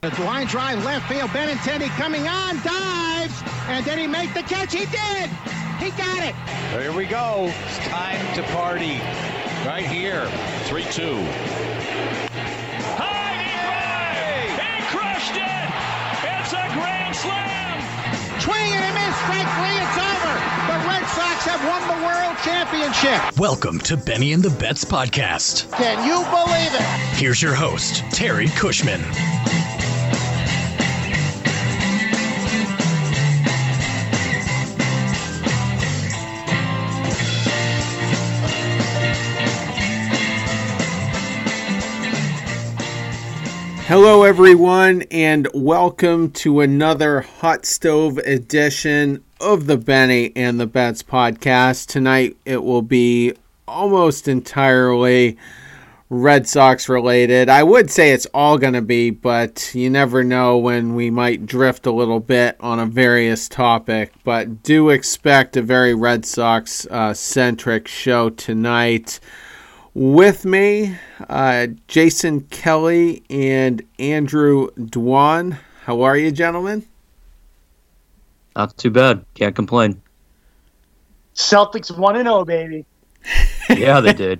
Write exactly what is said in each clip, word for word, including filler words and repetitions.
It's a line drive left field. Benintendi coming on, dives, and did he make the catch? He did. He got it. Here we go. It's time to party. Right here. three two. High and right. He crushed it. It's a grand slam. Swing and a miss. Strike three. It's over. The Red Sox have won the World Championship. Welcome to Benny and the Bets podcast. Can you believe it? Here's your host, Terry Cushman. Hello, everyone, and welcome to another Hot Stove edition of the Benny and the Bets podcast. Tonight, it will be almost entirely Red Sox related. I would say it's all going to be, but you never know when we might drift a little bit on a various topic. But do expect a very Red Sox uh, centric show tonight. With me, uh, Jason Kelly and Andrew Dwan. How are you, gentlemen? Not too bad. Can't complain. Celtics one and oh, baby. Yeah, they did.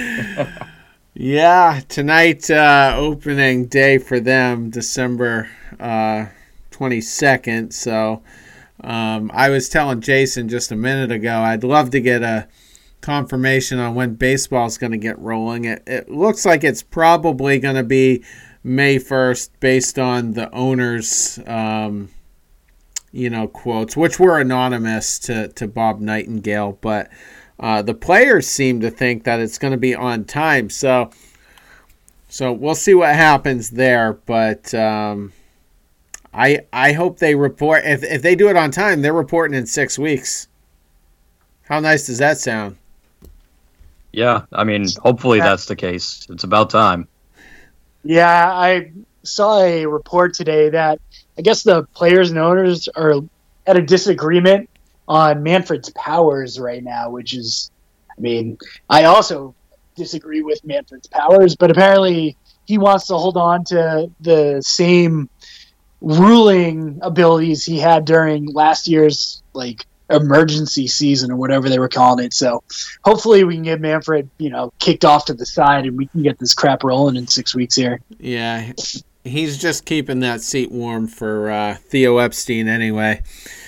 Yeah, tonight, uh, opening day for them, December uh, twenty-second. So um, I was telling Jason just a minute ago, I'd love to get a confirmation on when baseball is going to get rolling. It, it looks like it's probably going to be May first based on the owners' um, you know, quotes, which were anonymous to, to Bob Nightingale, but uh, the players seem to think that it's going to be on time. So, so we'll see what happens there. But um, I I hope they report. If if they do it on time, they're reporting in six weeks. How nice does that sound? Yeah, I mean, hopefully that's the case. It's about time. Yeah, I saw a report today that I guess the players and owners are at a disagreement on Manfred's powers right now, which is, I mean, I also disagree with Manfred's powers, but apparently he wants to hold on to the same ruling abilities he had during last year's, like, emergency season or whatever they were calling it. So hopefully we can get Manfred, you know, kicked off to the side and we can get this crap rolling in six weeks here. Yeah, he's just keeping that seat warm for uh, Theo Epstein anyway.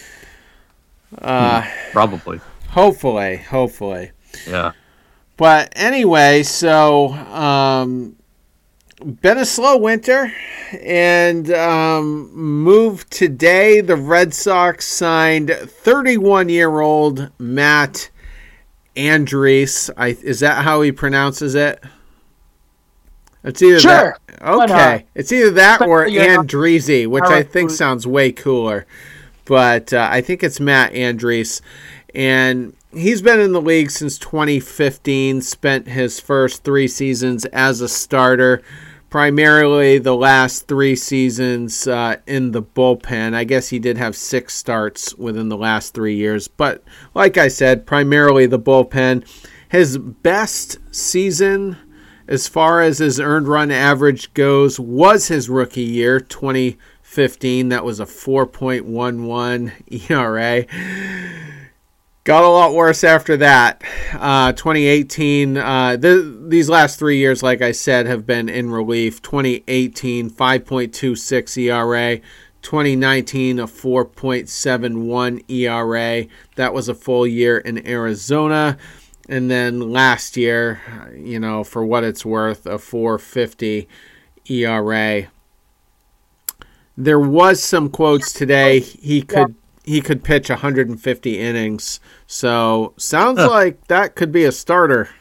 Uh, hmm, probably. Hopefully, hopefully. Yeah. But anyway, so um, been a slow winter, and um, moved today. The Red Sox signed thirty-one-year-old Matt Andriese. I, is that how he pronounces it? It's either sure. that. Okay, it's either that or Andriese, which I think sounds way cooler. But uh, I think it's Matt Andriese, and he's been in the league since twenty fifteen. Spent his first three seasons as a starter. Primarily the last three seasons uh, in the bullpen. I guess he did have six starts within the last three years. But like I said, primarily the bullpen. His best season as far as his earned run average goes was his rookie year, twenty fifteen. That was a four point one one E R A. Got a lot worse after that. Uh, twenty eighteen, uh, th- these last three years, like I said, have been in relief. twenty eighteen, five point two six E R A. twenty nineteen, a four point seven one E R A. That was a full year in Arizona. And then last year, you know, for what it's worth, a four fifty E R A. There was some quotes today. He could... He could pitch one hundred fifty innings. So, sounds like that could be a starter.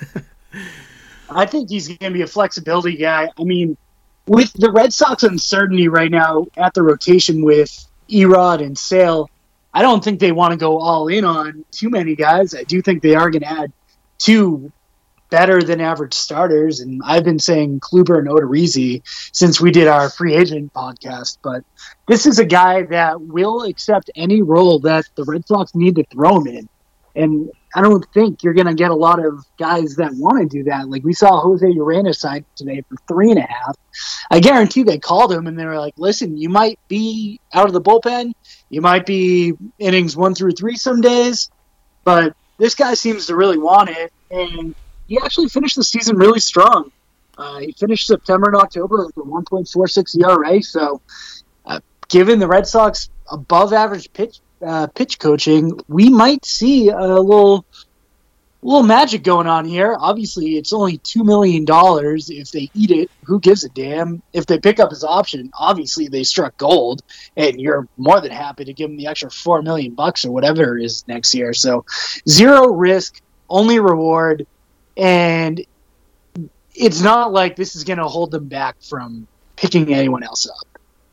I think he's going to be a flexibility guy. I mean, with the Red Sox uncertainty right now at the rotation with Erod and Sale, I don't think they want to go all in on too many guys. I do think they are going to add two better than average starters, and I've been saying Kluber and Odorizzi since we did our free agent podcast, but this is a guy that will accept any role that the Red Sox need to throw him in. And I don't think you're going to get a lot of guys that want to do that. Like we saw Jose Urena signed today for three and a half. I guarantee they called him and they were like, listen, you might be out of the bullpen. You might be innings one through three some days, but this guy seems to really want it. And he actually finished the season really strong. Uh, he finished September and October with a one point four six E R A. So uh, given the Red Sox above average pitch Uh, pitch coaching, we might see a little little magic going on here. Obviously, it's only two million dollars. If they eat it, who gives a damn? If they pick up his option, obviously they struck gold, and you're more than happy to give them the extra four million bucks or whatever it is next year. So zero risk, only reward, and it's not like this is going to hold them back from picking anyone else up.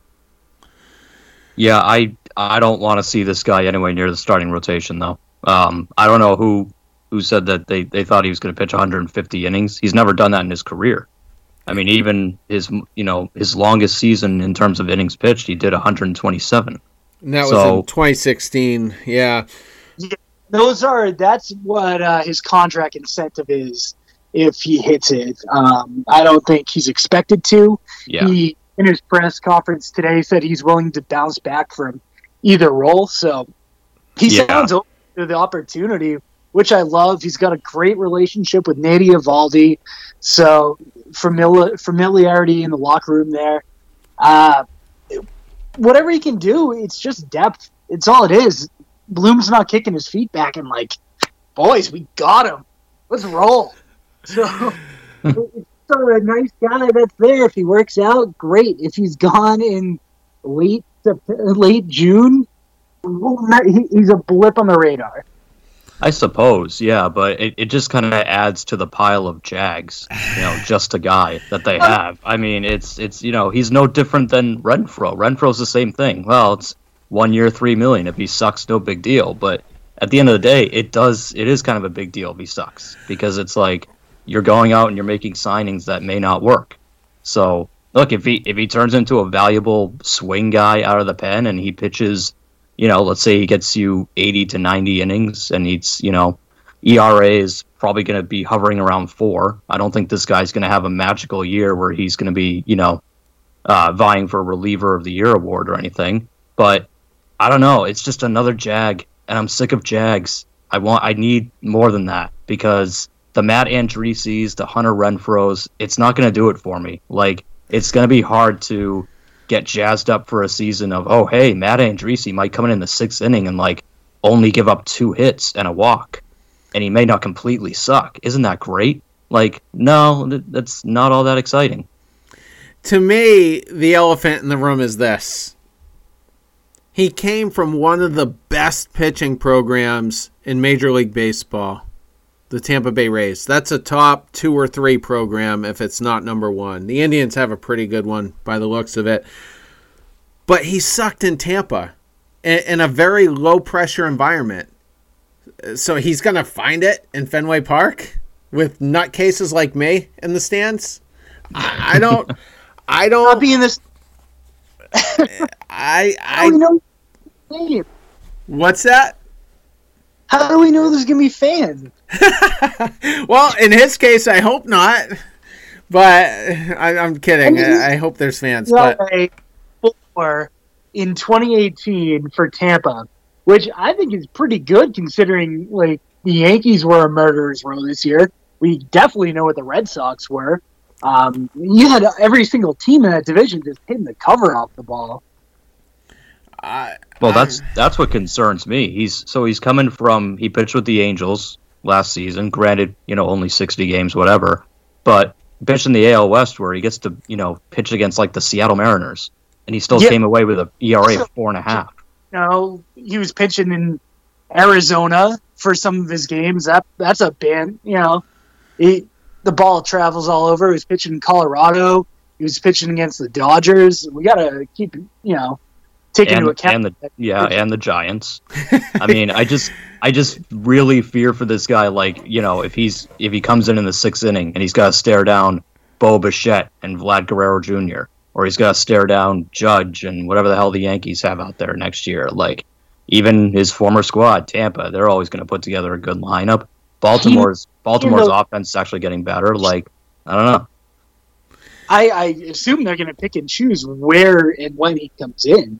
Yeah, I I don't want to see this guy anywhere near the starting rotation, though. Um, I don't know who who said that they, they thought he was going to pitch one hundred fifty innings. He's never done that in his career. I mean, even his you know his longest season in terms of innings pitched, he did one hundred twenty-seven. And that so, was in twenty sixteen. Yeah. yeah those are that's what uh, his contract incentive is if he hits it. Um, I don't think he's expected to. Yeah. He, in his press conference today, said he's willing to bounce back from either role. So he yeah. sounds open to the opportunity, which I love. He's got a great relationship with Nady Eovaldi, so familiar, familiarity in the locker room there. Uh, whatever he can do, it's just depth. It's all it is. Bloom's not kicking his feet back and like, boys, we got him. Let's roll. So it's a nice guy that's there. If he works out, great. If he's gone in late late June, he's a blip on the radar. I suppose, yeah, but it, it just kind of adds to the pile of Jags, you know, just a guy that they have. I mean, it's, it's you know, he's no different than Renfroe. Renfroe's the same thing. Well, it's one year, three million. If he sucks, no big deal. But at the end of the day, it does, it is kind of a big deal if he sucks, because it's like you're going out and you're making signings that may not work. So, look, if he if he turns into a valuable swing guy out of the pen and he pitches, you know, let's say he gets you eighty to ninety innings and he's, you know, E R A is probably going to be hovering around four. I don't think this guy's going to have a magical year where he's going to be, you know, uh, vying for a reliever of the year award or anything. But I don't know. It's just another Jag, and I'm sick of Jags. I want, I need more than that, because the Matt Andreesses, the Hunter Renfroes, it's not going to do it for me. Like, it's going to be hard to get jazzed up for a season of, oh, hey, Matt Andriese might come in in the sixth inning and, like, only give up two hits and a walk, and he may not completely suck. Isn't that great? Like, no, th- that's not all that exciting. To me, the elephant in the room is this. He came from one of the best pitching programs in Major League Baseball, the Tampa Bay Rays. That's a top two or three program if it's not number one. The Indians have a pretty good one by the looks of it. But he sucked in Tampa in a very low-pressure environment. So he's going to find it in Fenway Park with nutcases like me in the stands? I, I don't... I don't... Not being this... I... How do we know? What's that? How do we know there's going to be fans? Well, in his case, I hope not. But I, I'm kidding. I, I hope there's fans. But four in twenty eighteen for Tampa, which I think is pretty good considering like the Yankees were a murderer's row this year. We definitely know what the Red Sox were. Um, you had every single team in that division just hitting the cover off the ball. I, well, that's that's what concerns me. He's so he's coming from he pitched with the Angels last season. Granted, you know, only sixty games, whatever. But pitched in the A L West where he gets to, you know, pitch against like the Seattle Mariners, and he still yeah. came away with a E R A of four and a half. You know, he was pitching in Arizona for some of his games. That that's a band. You know, he, the ball travels all over. He was pitching in Colorado. He was pitching against the Dodgers. We got to keep, you know, take and, into account. And the, yeah, and the Giants. I mean, I just I just really fear for this guy. Like, you know, if he's if he comes in in the sixth inning and he's got to stare down Bo Bichette and Vlad Guerrero Junior, or he's got to stare down Judge and whatever the hell the Yankees have out there next year. Like, even his former squad, Tampa, they're always going to put together a good lineup. Baltimore's Baltimore's offense is actually getting better. Like, I don't know. I, I assume they're going to pick and choose where and when he comes in.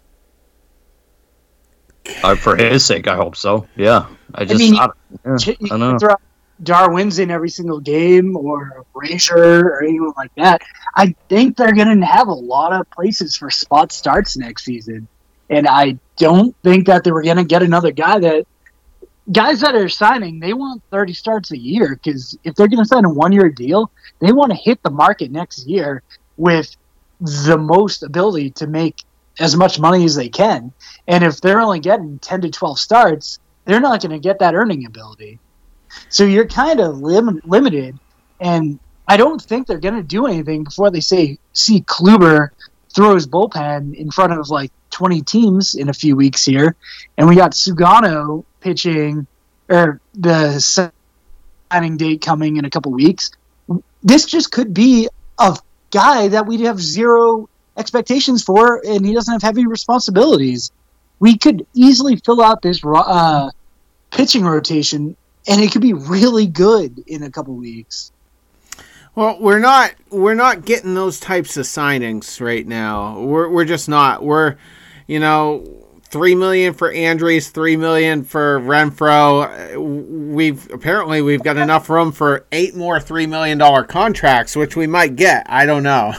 Uh, for his sake, I hope so. Yeah, I just I mean, I, yeah, you I don't know. throw Darwin's in every single game, or Frazier, or anyone like that. I think they're going to have a lot of places for spot starts next season, and I don't think that they were going to get another guy that guys that are signing. They want thirty starts a year, because if they're going to sign a one-year deal, they want to hit the market next year with the most ability to make as much money as they can. And if they're only getting ten to twelve starts, they're not going to get that earning ability. So you're kind of lim- limited, and I don't think they're going to do anything before they say see Kluber throw his bullpen in front of like twenty teams in a few weeks here, and we got Sugano pitching, or the signing date coming in a couple weeks. This just could be a guy that we'd have zero expectations for, and he doesn't have heavy responsibilities. We could easily fill out this uh, pitching rotation, and it could be really good in a couple weeks. Well, we're not we're not getting those types of signings right now. We're we're just not. We're, you know, three million for Andriese, three million for Renfroe. We've apparently we've got enough room for eight more three million dollar contracts, which we might get. I don't know.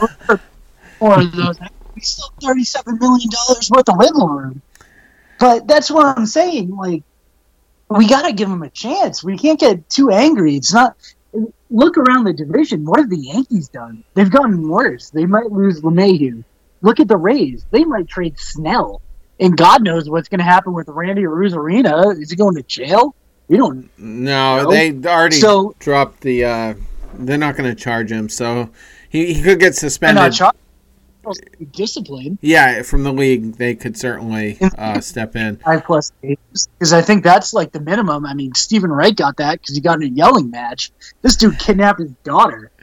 Or those, we still thirty-seven million dollars worth of wiggle room. But that's what I'm saying. Like, we got to give them a chance. We can't get too angry. It's not. Look around the division. What have the Yankees done? They've gotten worse. They might lose LeMahieu. Look at the Rays. They might trade Snell. And God knows what's going to happen with Randy Arozarena. Is he going to jail? We don't No, know. they already so, dropped the... Uh, they're not going to charge him, so he, he could get suspended. Not char- discipline. Yeah, from the league, they could certainly uh, step in. Five plus games, because I think that's like the minimum. I mean, Stephen Wright got that because he got in a yelling match. This dude kidnapped his daughter.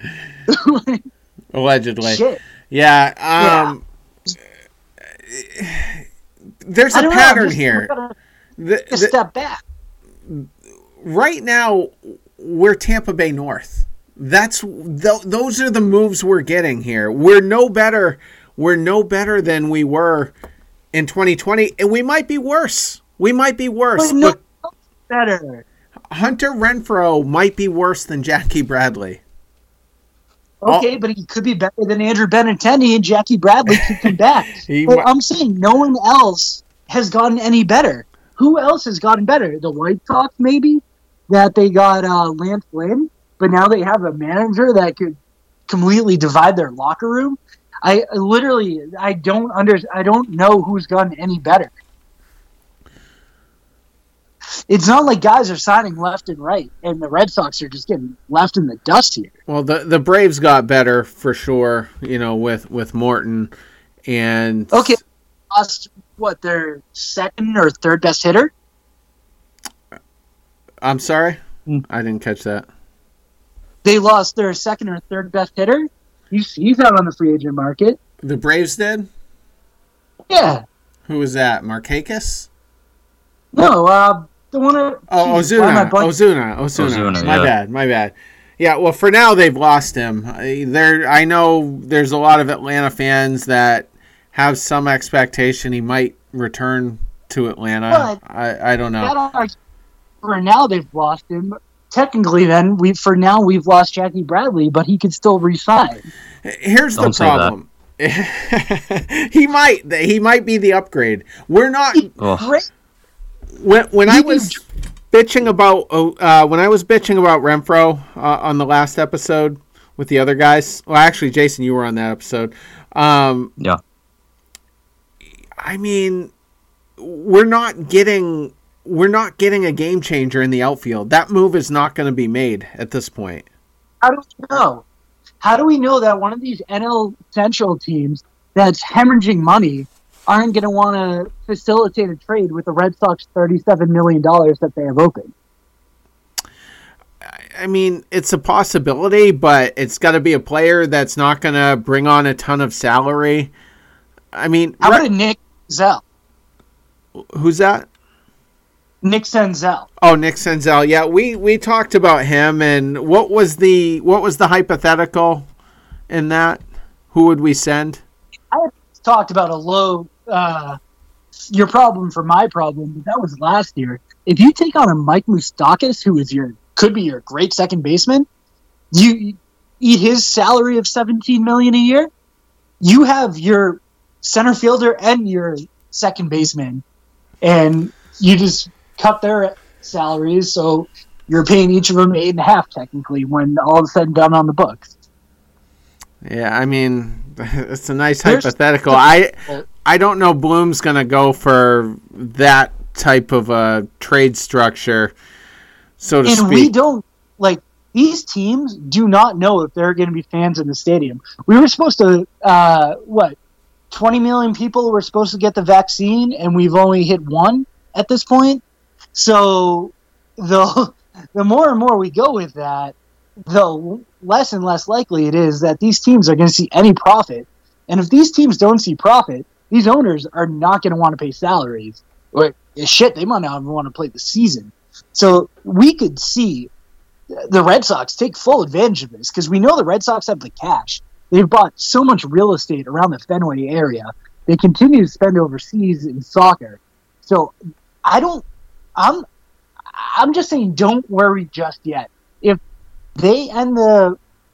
Allegedly. Shit. Yeah. Um, yeah. There's a pattern know, here. The, the, step back. Right now, we're Tampa Bay North. That's th- those are the moves we're getting here. We're no better. We're no better than we were in twenty twenty, and we might be worse. We might be worse. No, but better. Hunter Renfroe might be worse than Jackie Bradley. Okay, oh. but he could be better than Andrew Benintendi, and Jackie Bradley could come back. he, but I'm saying no one else has gotten any better. Who else has gotten better? The White Sox, maybe, that they got uh, Lance Lynn. But now they have a manager that could completely divide their locker room. I literally, I don't under, I don't know who's gotten any better. It's not like guys are signing left and right, and the Red Sox are just getting left in the dust here. Well, the the Braves got better for sure, you know, with, with Morton and okay, lost what, their second or third best hitter? I'm sorry, I didn't catch that. They lost their second or third best hitter. He's, he's out on the free agent market. The Braves did? Yeah. Who was that? Markakis? No, uh, the one. Of, oh, geez, Ozuna. Ozuna. Ozuna. Ozuna. My yeah. bad. My bad. Yeah. Well, for now they've lost him. There, I know there's a lot of Atlanta fans that have some expectation he might return to Atlanta. But I, I don't know. For now, they've lost him. Technically, then, we for now we've lost Jackie Bradley, but he could still re-sign. Here's Don't the problem: he might he might be the upgrade. We're not. Oh. When when I was bitching about uh, when I was bitching about Renfroe uh, on the last episode with the other guys. Well, actually, Jason, you were on that episode. Um, yeah. I mean, we're not getting. We're not getting a game changer in the outfield. That move is not going to be made at this point. How do we know? How do we know that one of these N L Central teams that's hemorrhaging money aren't going to want to facilitate a trade with the Red Sox thirty-seven million dollars that they have open? I mean, it's a possibility, but it's got to be a player that's not going to bring on a ton of salary. I mean, how about Nick Zell? Who's that? Nick Senzel. Oh, Nick Senzel. Yeah, we, we talked about him, and what was the what was the hypothetical in that? Who would we send? I talked about a low uh, your problem for my problem, but that was last year. If you take on a Mike Moustakas, who is your could be your great second baseman, you eat his salary of seventeen million dollars a year, you have your center fielder and your second baseman, and you just cut their salaries, so you're paying each of them eight and a half technically when all is said and done on the books. Yeah, I mean, it's a nice There's, hypothetical. I I don't know Bloom's going to go for that type of a trade structure, so to and speak. And we don't, like, these teams do not know if there are going to be fans in the stadium. We were supposed to, uh, what, twenty million people were supposed to get the vaccine, and we've only hit one at this point. So the the more and more we go with that, the less and less likely it is that these teams are going to see any profit. And if these teams don't see profit, these owners are not going to want to pay salaries. Or shit, they might not even want to play the season. So we could see the Red Sox take full advantage of this because we know the Red Sox have the cash. They've bought so much real estate around the Fenway area. They continue to spend overseas in soccer. So I don't I'm I'm just saying don't worry just yet. If they end the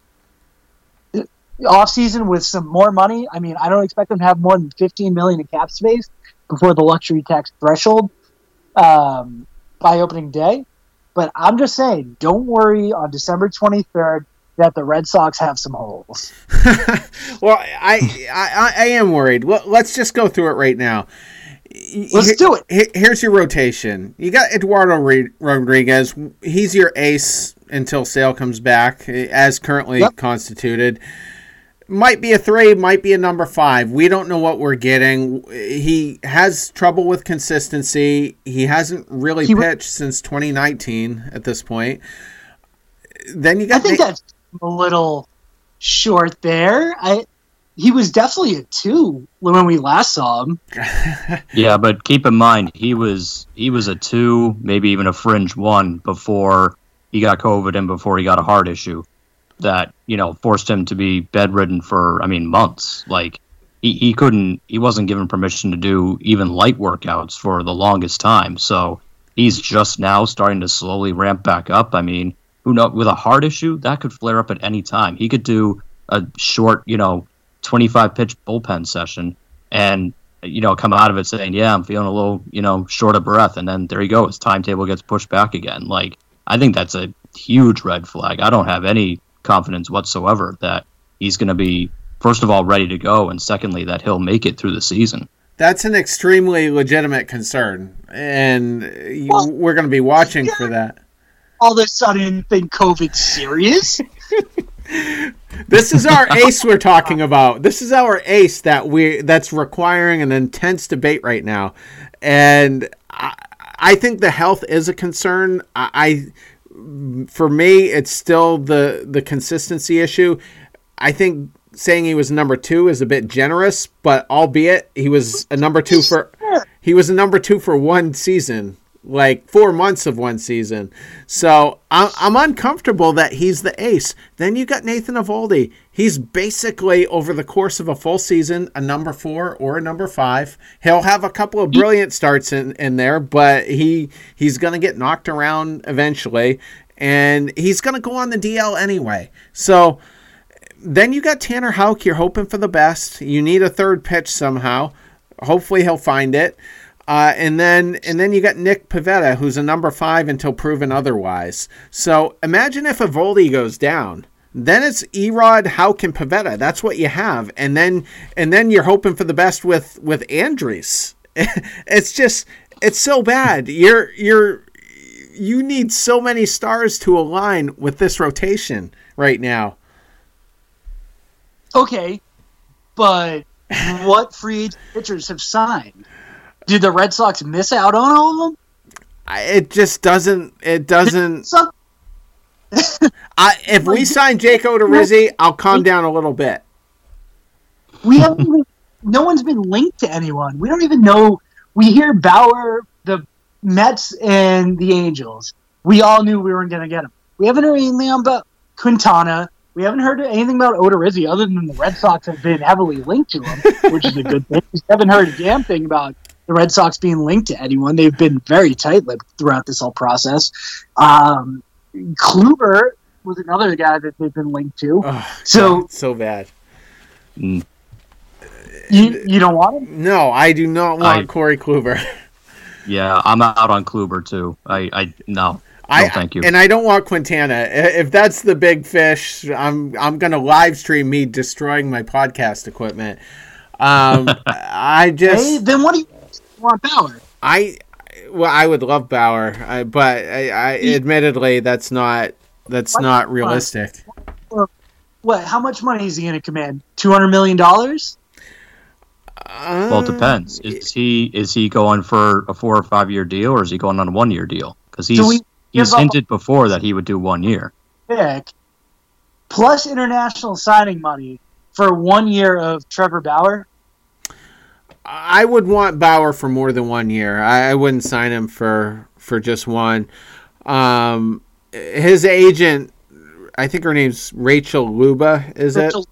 offseason with some more money, I mean, I don't expect them to have more than fifteen million dollars in cap space before the luxury tax threshold um, by opening day. But I'm just saying, don't worry on December twenty-third that the Red Sox have some holes. Well, I, I I am worried. Let's just go through it right now. Let's Here, do it. Here's your rotation. You got Eduardo Rodriguez. He's your ace until Sale comes back, as currently yep. constituted. Might be a three, might be a number five. We don't know what we're getting. He has trouble with consistency. He hasn't really he, pitched since twenty nineteen at this point. Then you got. I think Na- that's a little short there. I he was definitely a two when we last saw him. Yeah, but keep in mind he was he was a two, maybe even a fringe one before he got COVID and before he got a heart issue that, you know, forced him to be bedridden for, I mean, months. Like, he, he couldn't, he wasn't given permission to do even light workouts for the longest time. So he's just now starting to slowly ramp back up. I mean, who knows, with a heart issue, that could flare up at any time. He could do a short, you know, twenty-five pitch bullpen session and, you know, come out of it saying, yeah, I'm feeling a little, you know, short of breath. And then there you go. His timetable gets pushed back again. Like, I think that's a huge red flag. I don't have any confidence whatsoever that he's going to be, first of all, ready to go, and secondly, that he'll make it through the season. That's an extremely legitimate concern, and you, well, we're going to be watching for that. All of a sudden, think COVID's serious? This is our ace we're talking about. This is our ace that we that's requiring an intense debate right now, and I, I think the health is a concern. I. I For me, it's still the, the consistency issue. I think saying he was number two is a bit generous, but albeit he was a number two for he was a number two for one season, like four months of one season. So I'm, I'm uncomfortable that he's the ace. Then you got Nathan Eovaldi. He's basically, over the course of a full season, a number four or a number five. He'll have a couple of brilliant starts in, in there, but he he's going to get knocked around eventually, and he's going to go on the D L anyway. So then you got Tanner Houck. You're hoping for the best. You need a third pitch somehow. Hopefully he'll find it. Uh, and then and then you got Nick Pivetta, who's a number five until proven otherwise. So imagine if Eovaldi goes down. Then it's Erod, Houck, and Pivetta. That's what you have. And then and then you're hoping for the best with, with Andres. It's just, it's so bad. You're you're you need so many stars to align with this rotation right now. Okay, but what free agent pitchers have signed? Did the Red Sox miss out on all of them? It just doesn't. It doesn't. I, if we sign Jake Odorizzi, I'll calm down a little bit. We haven't. Even, no one's been linked to anyone. We don't even know. We hear Bauer, the Mets and the Angels, we all knew we weren't going to get him. We haven't heard anything about Quintana. We haven't heard anything about Odorizzi other than the Red Sox have been heavily linked to him, which is a good thing. We haven't heard a damn thing about the Red Sox being linked to anyone. They've been very tight-lipped throughout this whole process. Um, Kluber was another guy that they've been linked to. Oh, so God, so bad. Mm. You you don't want him? No, I do not want I, Corey Kluber. Yeah, I'm out on Kluber too. I, I no. I, no, thank you. And I don't want Quintana. If that's the big fish, I'm I'm gonna live stream me destroying my podcast equipment. Um, I just hey, then what do you want, Bauer? I well, I would love Bauer, I, but I, I admittedly that's not that's not realistic. What? How much money is he going to command? Two hundred million dollars? Uh, Well, it depends. Is he is he going for a four or five year deal, or is he going on a one year deal? Because he's So we he's give up- hinted before that he would do one year. Pick plus international signing money for one year of Trevor Bauer. I would want Bauer for more than one year. I, I wouldn't sign him for for just one. Um, his agent, I think her name's Rachel Luba, is Rachel-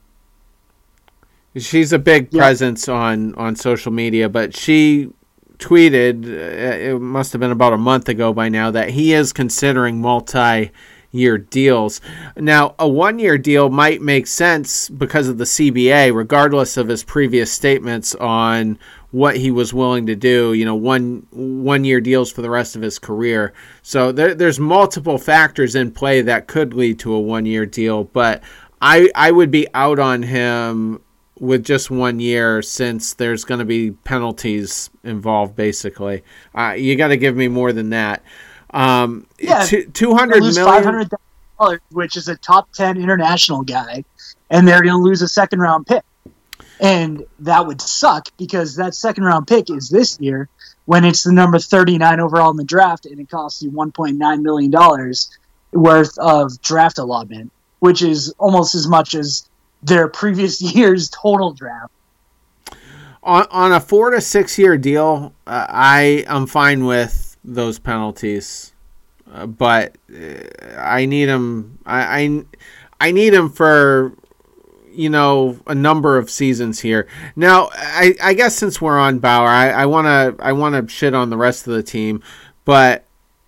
it? She's a big Yeah. presence on, on social media, but she tweeted, uh, it must have been about a month ago by now, that he is considering multi-year deals. Now, a one-year deal might make sense because of the C B A, regardless of his previous statements on what he was willing to do, you know, one one-year deals for the rest of his career. So there, there's multiple factors in play that could lead to a one-year deal, but I I would be out on him with just one year since there's going to be penalties involved, basically. Uh, you got to give me more than that. Um, Yeah, t- two hundred lose million. five hundred thousand dollars, which is a top ten international guy, and they're going to lose a second round pick. And that would suck because that second round pick is this year when it's the number thirty-nine overall in the draft, and it costs you one point nine million dollars worth of draft allotment, which is almost as much as their previous year's total draft. On, on a four to six year deal, uh, I am fine with those penalties, uh, but uh, I need them. I, I I need them for, you know, a number of seasons here. Now, I, I guess since we're on Bauer, I, I wanna I wanna shit on the rest of the team, but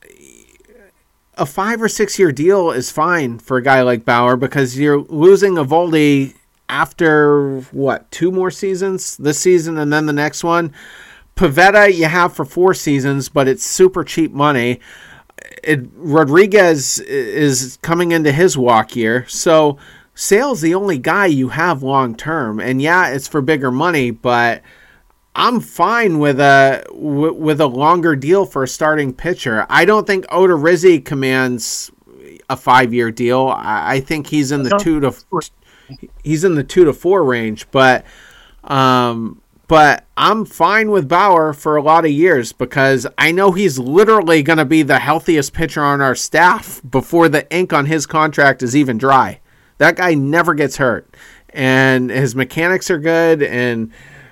a five or six year deal is fine for a guy like Bauer because you're losing Eovaldi after what, two more seasons, this season and then the next one. Pivetta you have for four seasons, but it's super cheap money. It, Rodriguez is coming into his walk year, so Sale's the only guy you have long term, and yeah, it's for bigger money, but I'm fine with a with a longer deal for a starting pitcher. I don't think Odorizzi commands a five year deal. I, I think he's in the two to he's in the two to four range, but um, but I'm fine with Bauer for a lot of years because I know he's literally going to be the healthiest pitcher on our staff before the ink on his contract is even dry. That guy never gets hurt, and his mechanics are good, and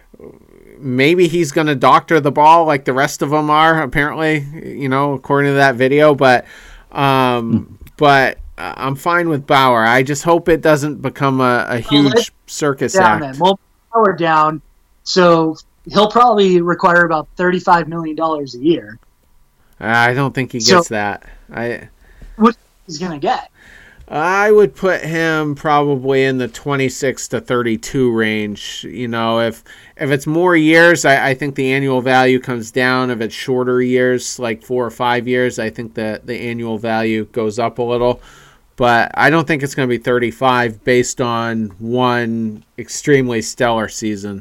maybe he's going to doctor the ball like the rest of them are, apparently, you know, according to that video. But, um, but I'm fine with Bauer. I just hope it doesn't become a, a huge well, circus down act. Then. We'll power down, so he'll probably require about thirty-five million dollars a year. I don't think he gets So- that. I. What he's going to get? I would put him probably in the twenty-six to thirty-two range. You know, if if it's more years, I, I think the annual value comes down. If it's shorter years, like four or five years, I think that the annual value goes up a little. But I don't think it's going to be thirty-five based on one extremely stellar season.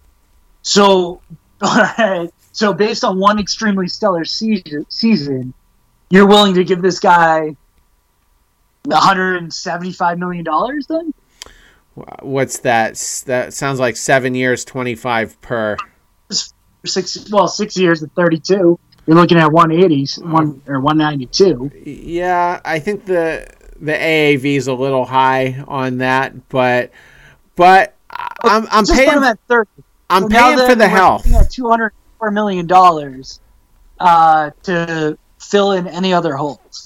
So, all right. So based on one extremely stellar season, season, you're willing to give this guy one hundred seventy-five million dollars then? What's that? That sounds like seven years, twenty-five per. Six, well, six years at thirty-two. You're looking at one eighty, one or one ninety-two. Yeah, I think the the A A V is a little high on that, but but I'm I'm Just paying put him at thirty. I'm So now paying for then the we're health. looking at two hundred four million dollars. uh, to fill in any other holes?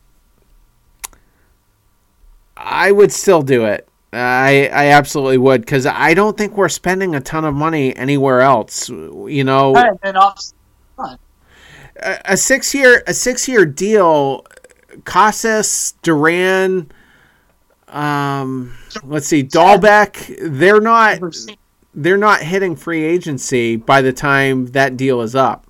I would still do it. I I absolutely would, because I don't think we're spending a ton of money anywhere else. You know, All right, then off. a, a six year a six year deal. Casas, Duran, um, let's see, Dahlbeck. They're not they're not hitting free agency by the time that deal is up.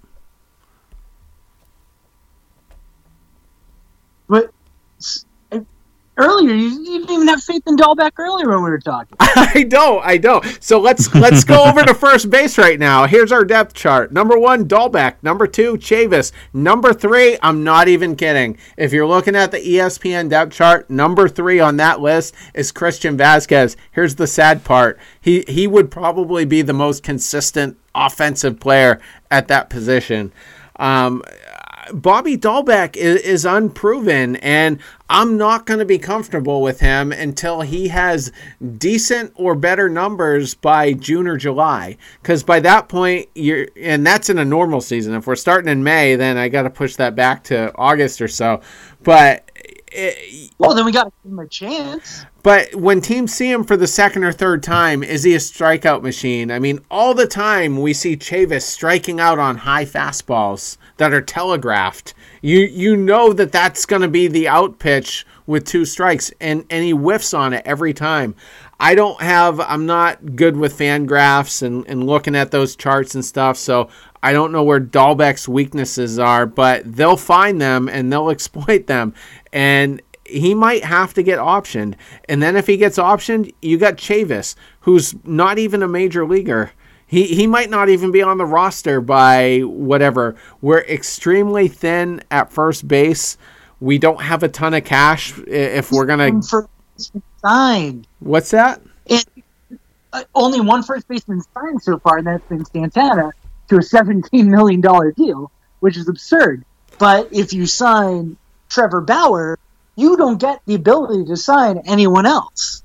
But earlier, you, you didn't even have faith in Dahlbeck earlier when we were talking. I don't, I don't. So let's let's go over to first base right now. Here's our depth chart. Number one, Dahlbeck. Number two, Chavis. Number three, I'm not even kidding. If you're looking at the E S P N depth chart, number three on that list is Christian Vasquez. Here's the sad part. He he would probably be the most consistent offensive player at that position. Um, Bobby Dahlbeck is, is unproven, and I'm not going to be comfortable with him until he has decent or better numbers by June or July. Because by that point, you're, and that's in a normal season. If we're starting in May, then I got to push that back to August or so. But it, well, then we got to give him a chance. But when teams see him for the second or third time, is he a strikeout machine? I mean, all the time we see Chavis striking out on high fastballs that are telegraphed. You you know that that's going to be the out pitch with two strikes, and, and he whiffs on it every time. I don't have, I'm not good with fan graphs and, and looking at those charts and stuff, so I don't know where Dahlbeck's weaknesses are, but they'll find them and they'll exploit them. And he might have to get optioned. And then if he gets optioned, you got Chavis, who's not even a major leaguer. He he might not even be on the roster by whatever. We're extremely thin at first base. We don't have a ton of cash if we're going to... Signed. What's that? And, uh, only one first baseman signed so far, and that's been Santana, to a seventeen million dollars deal, which is absurd. But if you sign Trevor Bauer, you don't get the ability to sign anyone else.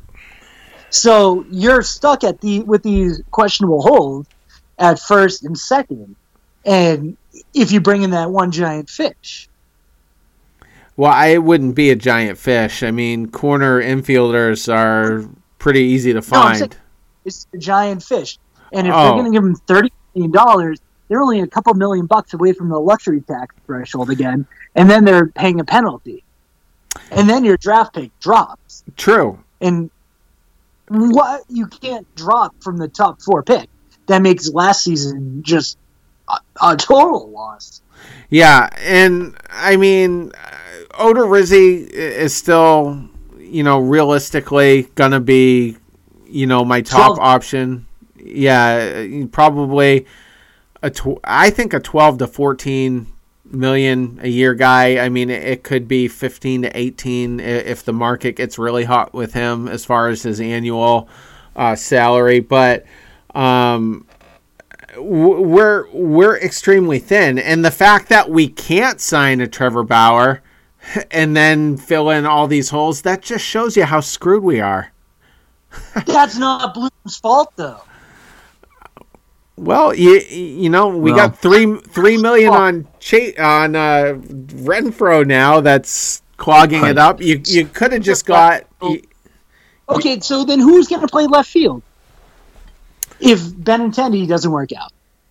So you're stuck at the with these questionable holds at first and second. And if you bring in that one giant fish. Well, I wouldn't be a giant fish. I mean, corner infielders are pretty easy to find. No, it's a giant fish. And if oh. they're going to give them thirty million dollars, they're only a couple million bucks away from the luxury tax threshold again. And then they're paying a penalty. And then your draft pick drops. True. And what you can't drop from the top four pick. That makes last season just a, a total loss. Yeah, and I mean, Odorizzi is still, you know, realistically going to be, you know, my top twelve option. Yeah, probably a tw- I think a twelve to fourteen million a year guy. I mean, it could be fifteen to eighteen if the market gets really hot with him as far as his annual uh, salary. But um, we're we're extremely thin, and the fact that we can't sign a Trevor Bauer and then fill in all these holes, that just shows you how screwed we are. That's not Bloom's fault, though. Well, you you know we well, got three three million on Ch- on uh, Renfroe now. That's clogging it up. You you could have just got. You, okay, so then who's going to play left field if Benintendi doesn't work out?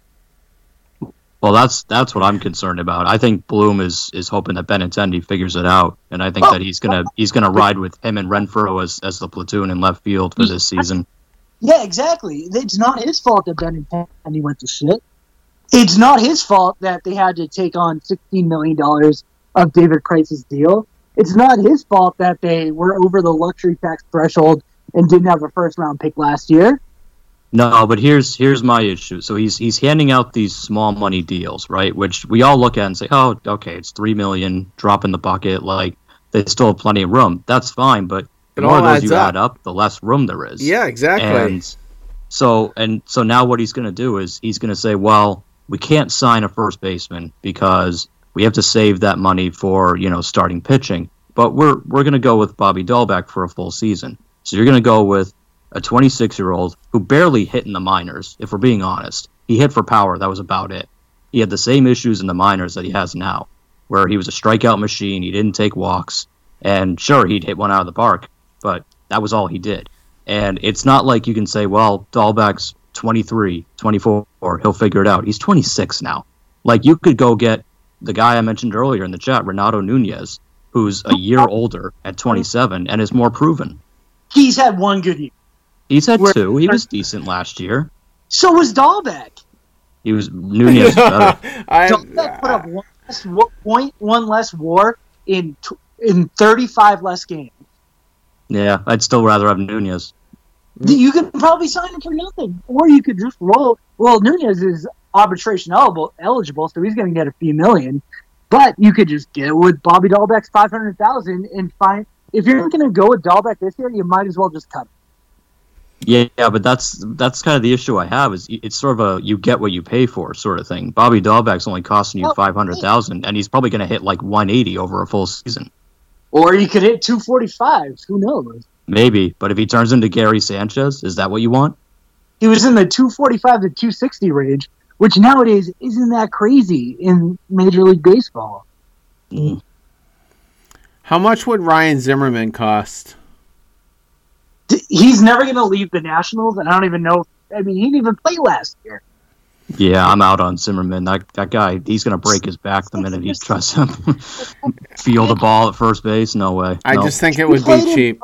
Well, that's that's what I'm concerned about. I think Bloom is, is hoping that Benintendi figures it out, and I think oh, that he's gonna he's gonna ride with him and Renfroe as as the platoon in left field for this season. Yeah, exactly. It's not his fault that Benintendi went to shit. It's not his fault that they had to take on sixteen million dollars of David Price's deal. It's not his fault that they were over the luxury tax threshold and didn't have a first-round pick last year. No, but here's here's my issue. So he's he's handing out these small money deals, right? Which we all look at and say, oh, okay, it's three million dollars, drop in the bucket. Like, they still have plenty of room. That's fine, but the more of those you add up, the less room there is. Yeah, exactly. And so and so now what he's going to do is he's going to say, well, we can't sign a first baseman because we have to save that money for, you know, starting pitching. But we're we're going to go with Bobby Dahlbeck for a full season. So you're going to go with a twenty-six-year-old who barely hit in the minors, if we're being honest. He hit for power. That was about it. he had the same issues in the minors that he has now, where he was a strikeout machine. He didn't take walks, and sure, he'd hit one out of the park, but that was all he did. And it's not like you can say, well, Dahlbeck's twenty-three, twenty-four, he'll figure it out. He's twenty-six now. Like, you could go get the guy I mentioned earlier in the chat, Renato Nunez, who's a year older at twenty-seven and is more proven. He's had one good year. He's had two. He was decent last year. So was Dahlbeck. He was Nunez better. I, Dahlbeck put up one less, point one less WAR in in thirty-five less games. Yeah, I'd still rather have Nunez. You could probably sign him for nothing, or you could just roll. Well, Nunez is arbitration eligible, eligible, so he's going to get a few million. But you could just get with Bobby Dahlbeck's five hundred thousand and find. If you're not going to go with Dahlbeck this year, you might as well just cut him. Yeah, yeah, but that's that's kind of the issue I have. Is it's sort of a you get what you pay for sort of thing. Bobby Dahlbeck's only costing you five hundred thousand, and he's probably going to hit like one eighty over a full season. Or he could hit two forty-five. Who knows? Maybe, but if he turns into Gary Sanchez, is that what you want? He was in the two forty-five to two sixty range, which nowadays isn't that crazy in Major League Baseball. Mm. How much would Ryan Zimmerman cost? He's never going to leave the Nationals, and I don't even know. I mean, he didn't even play last year. Yeah, I'm out on Zimmerman. That that guy, he's going to break his back the minute he tries to field a ball at first base. No way. I no. just think it would be cheap.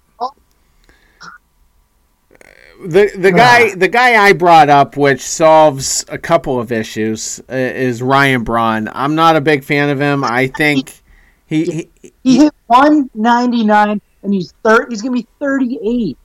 The the guy the guy I brought up, which solves a couple of issues, uh, is Ryan Braun. I'm not a big fan of him. I think he he, he hit one ninety-nine, and he's thirty. He's going to be thirty-eight.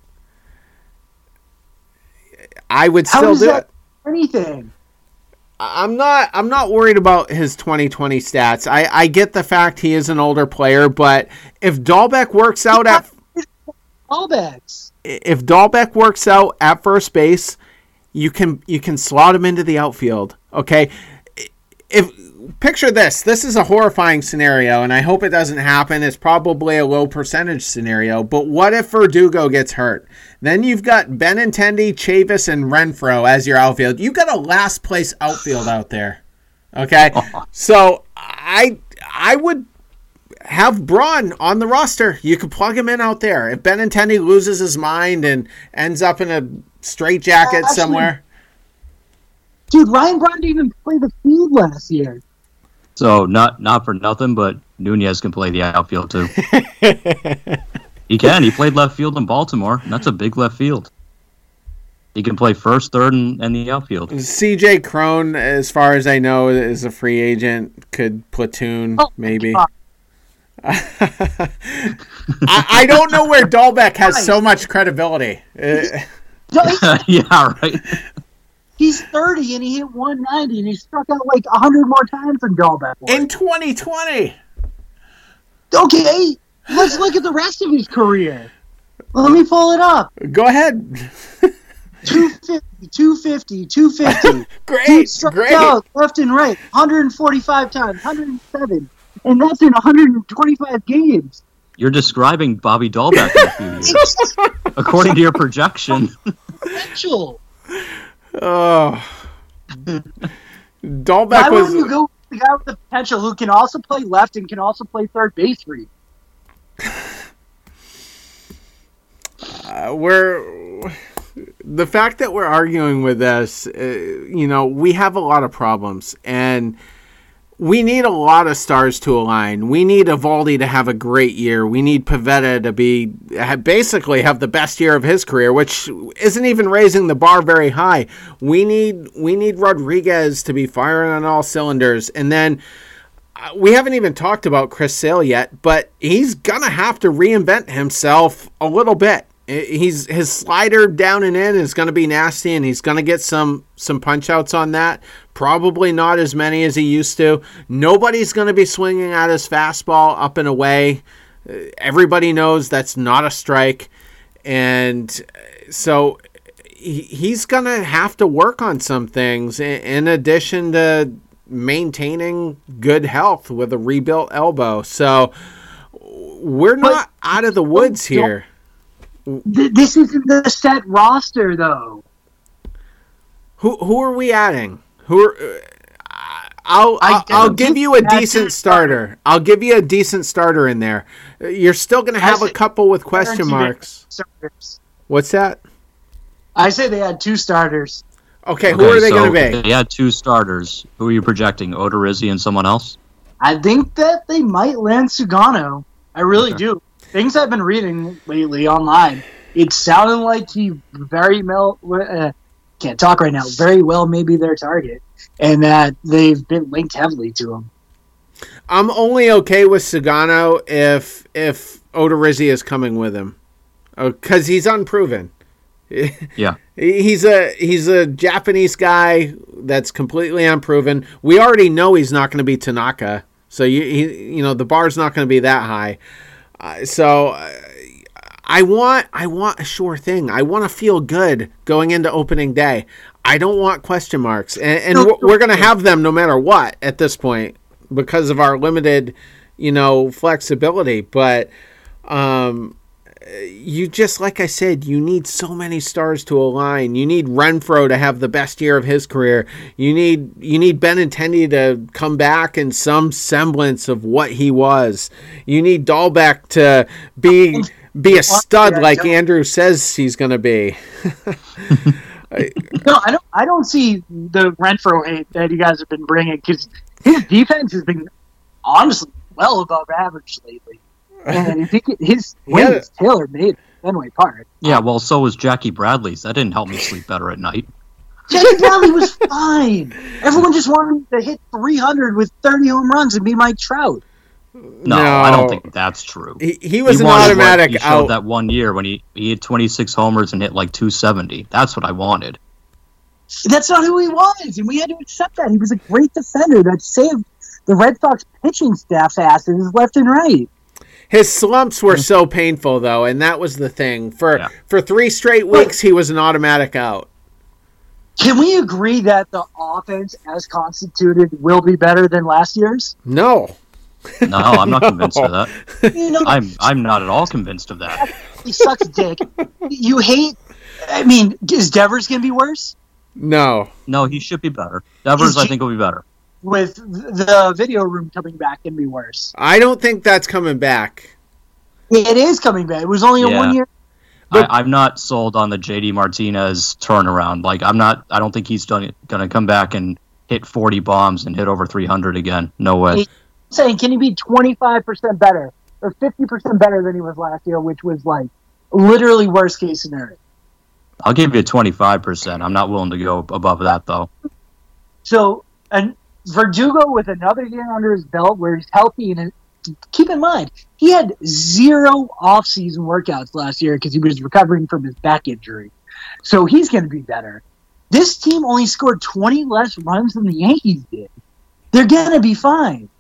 I would How still does do that it. Anything? I'm not. I'm not worried about his twenty twenty stats. I, I get the fact he is an older player, but if Dahlbeck works out at Dahlbecks. if Dahlbeck works out at first base, you can you can slot him into the outfield. Okay, if picture this. This is a horrifying scenario, and I hope it doesn't happen. It's probably a low percentage scenario. But what if Verdugo gets hurt? Then you've got Benintendi, Chavis, and Renfroe as your outfield. You've got a last place outfield out there. Okay, so I I would have Braun on the roster. You could plug him in out there. If Benintendi loses his mind and ends up in a straitjacket uh, somewhere. Dude, Ryan Braun didn't even play the field last year. So not not for nothing, but Nunez can play the outfield too. He can. He played left field in Baltimore, and that's a big left field. He can play first, third, and, and the outfield. C J Cron, as far as I know, is a free agent. Could platoon, oh, maybe. I, I don't know where Dahlbeck has so much credibility. Uh, Yeah, right. He's thirty and he hit one ninety and he struck out like one hundred more times than Dahlbeck. in twenty twenty. Okay, let's look at the rest of his career. Let me pull it up. Go ahead. two fifty, two fifty, two fifty. Great, He struck great. out left and right one hundred forty-five times, one hundred seven. And that's in one hundred twenty-five games. You're describing Bobby Dahlbeck in a few years, according to your projection. Potential. Oh. Dahlbeck Why was. wouldn't you go with the guy with the potential who can also play left and can also play third base for you? Uh, we're the fact that we're arguing with this. Uh, you know, we have a lot of problems, and we need a lot of stars to align. We need Eovaldi to have a great year. We need Pivetta to be basically have the best year of his career, which isn't even raising the bar very high. We need we need Rodriguez to be firing on all cylinders, and then uh, we haven't even talked about Chris Sale yet, but he's gonna have to reinvent himself a little bit. He's his slider down and in is going to be nasty, and he's going to get some some punch outs on that. Probably not as many as he used to. Nobody's going to be swinging at his fastball up and away. Everybody knows that's not a strike, and so he, he's going to have to work on some things in addition to maintaining good health with a rebuilt elbow. So we're not but, out of the woods here. This isn't the set roster, though. Who who are we adding? Who are? I'll I'll, I'll give you a decent starter. I'll give you a decent starter in there. You're still going to have a couple with question marks. Starters. What's that? I say they had two starters. Okay, who Okay, are they so going to be? They had two starters. Who are you projecting? Odorizzi and someone else? I think that they might land Sugano. I really Okay. do. Things I've been reading lately online, it sounded like he very well, uh, can't talk right now, very well may be their target, and that they've been linked heavily to him. I'm only okay with Sugano if if Odorizzi is coming with him, because he's unproven. Yeah. He's a he's a Japanese guy that's completely unproven. We already know he's not going to be Tanaka, so you he, you know the bar's not going to be that high. Uh, so uh, I want I want a sure thing. I want to feel good going into opening day. I don't want question marks, and, and we're, we're going to have them no matter what at this point because of our limited, you know, flexibility. But um, you just, like I said, you need so many stars to align. You need Renfroe to have the best year of his career. You need you need Benintendi to come back in some semblance of what he was. You need Dahlbeck to be be a stud like Andrew says he's going to be. No, I don't. I don't see the Renfroe hate that you guys have been bringing because his defense has been honestly well above average lately, and I think his win is tailor made at Fenway Park. Yeah, well, so was Jackie Bradley's. That didn't help me sleep better at night. Jackie Bradley was fine. Everyone just wanted him to hit three hundred with thirty home runs and be Mike Trout. No, I don't think that's true. He, he was he an wanted automatic what he out. showed that one year when he, he hit twenty-six homers and hit like two seventy. That's what I wanted. That's not who he was, and we had to accept that. He was a great defender that saved the Red Sox pitching staff's asses left and right. His slumps were so painful, though, and that was the thing. For Yeah. for three straight weeks, he was an automatic out. Can we agree that the offense, as constituted, will be better than last year's? No. No, I'm not convinced of that. You know, I'm I'm not at all convinced of that. he sucks dick. You hate. I mean, is Devers going to be worse? No. No, he should be better. Devers, Is I G- think, will be better. With the video room coming back, can be worse. I don't think that's coming back. It is coming back. It was only a Yeah. one year. I, I'm not sold on the J D Martinez turnaround. Like, I'm not. I don't think he's done going to come back and hit forty bombs and hit over three hundred again. No way. He- Saying, can he be twenty-five percent better or fifty percent better than he was last year, which was like literally worst case scenario. I'll give you twenty-five percent. I'm not willing to go above that, though. So, and Verdugo with another year under his belt where he's healthy, and keep in mind, he had zero off-season workouts last year because he was recovering from his back injury. So he's going to be better. This team only scored twenty less runs than the Yankees did. They're going to be fine.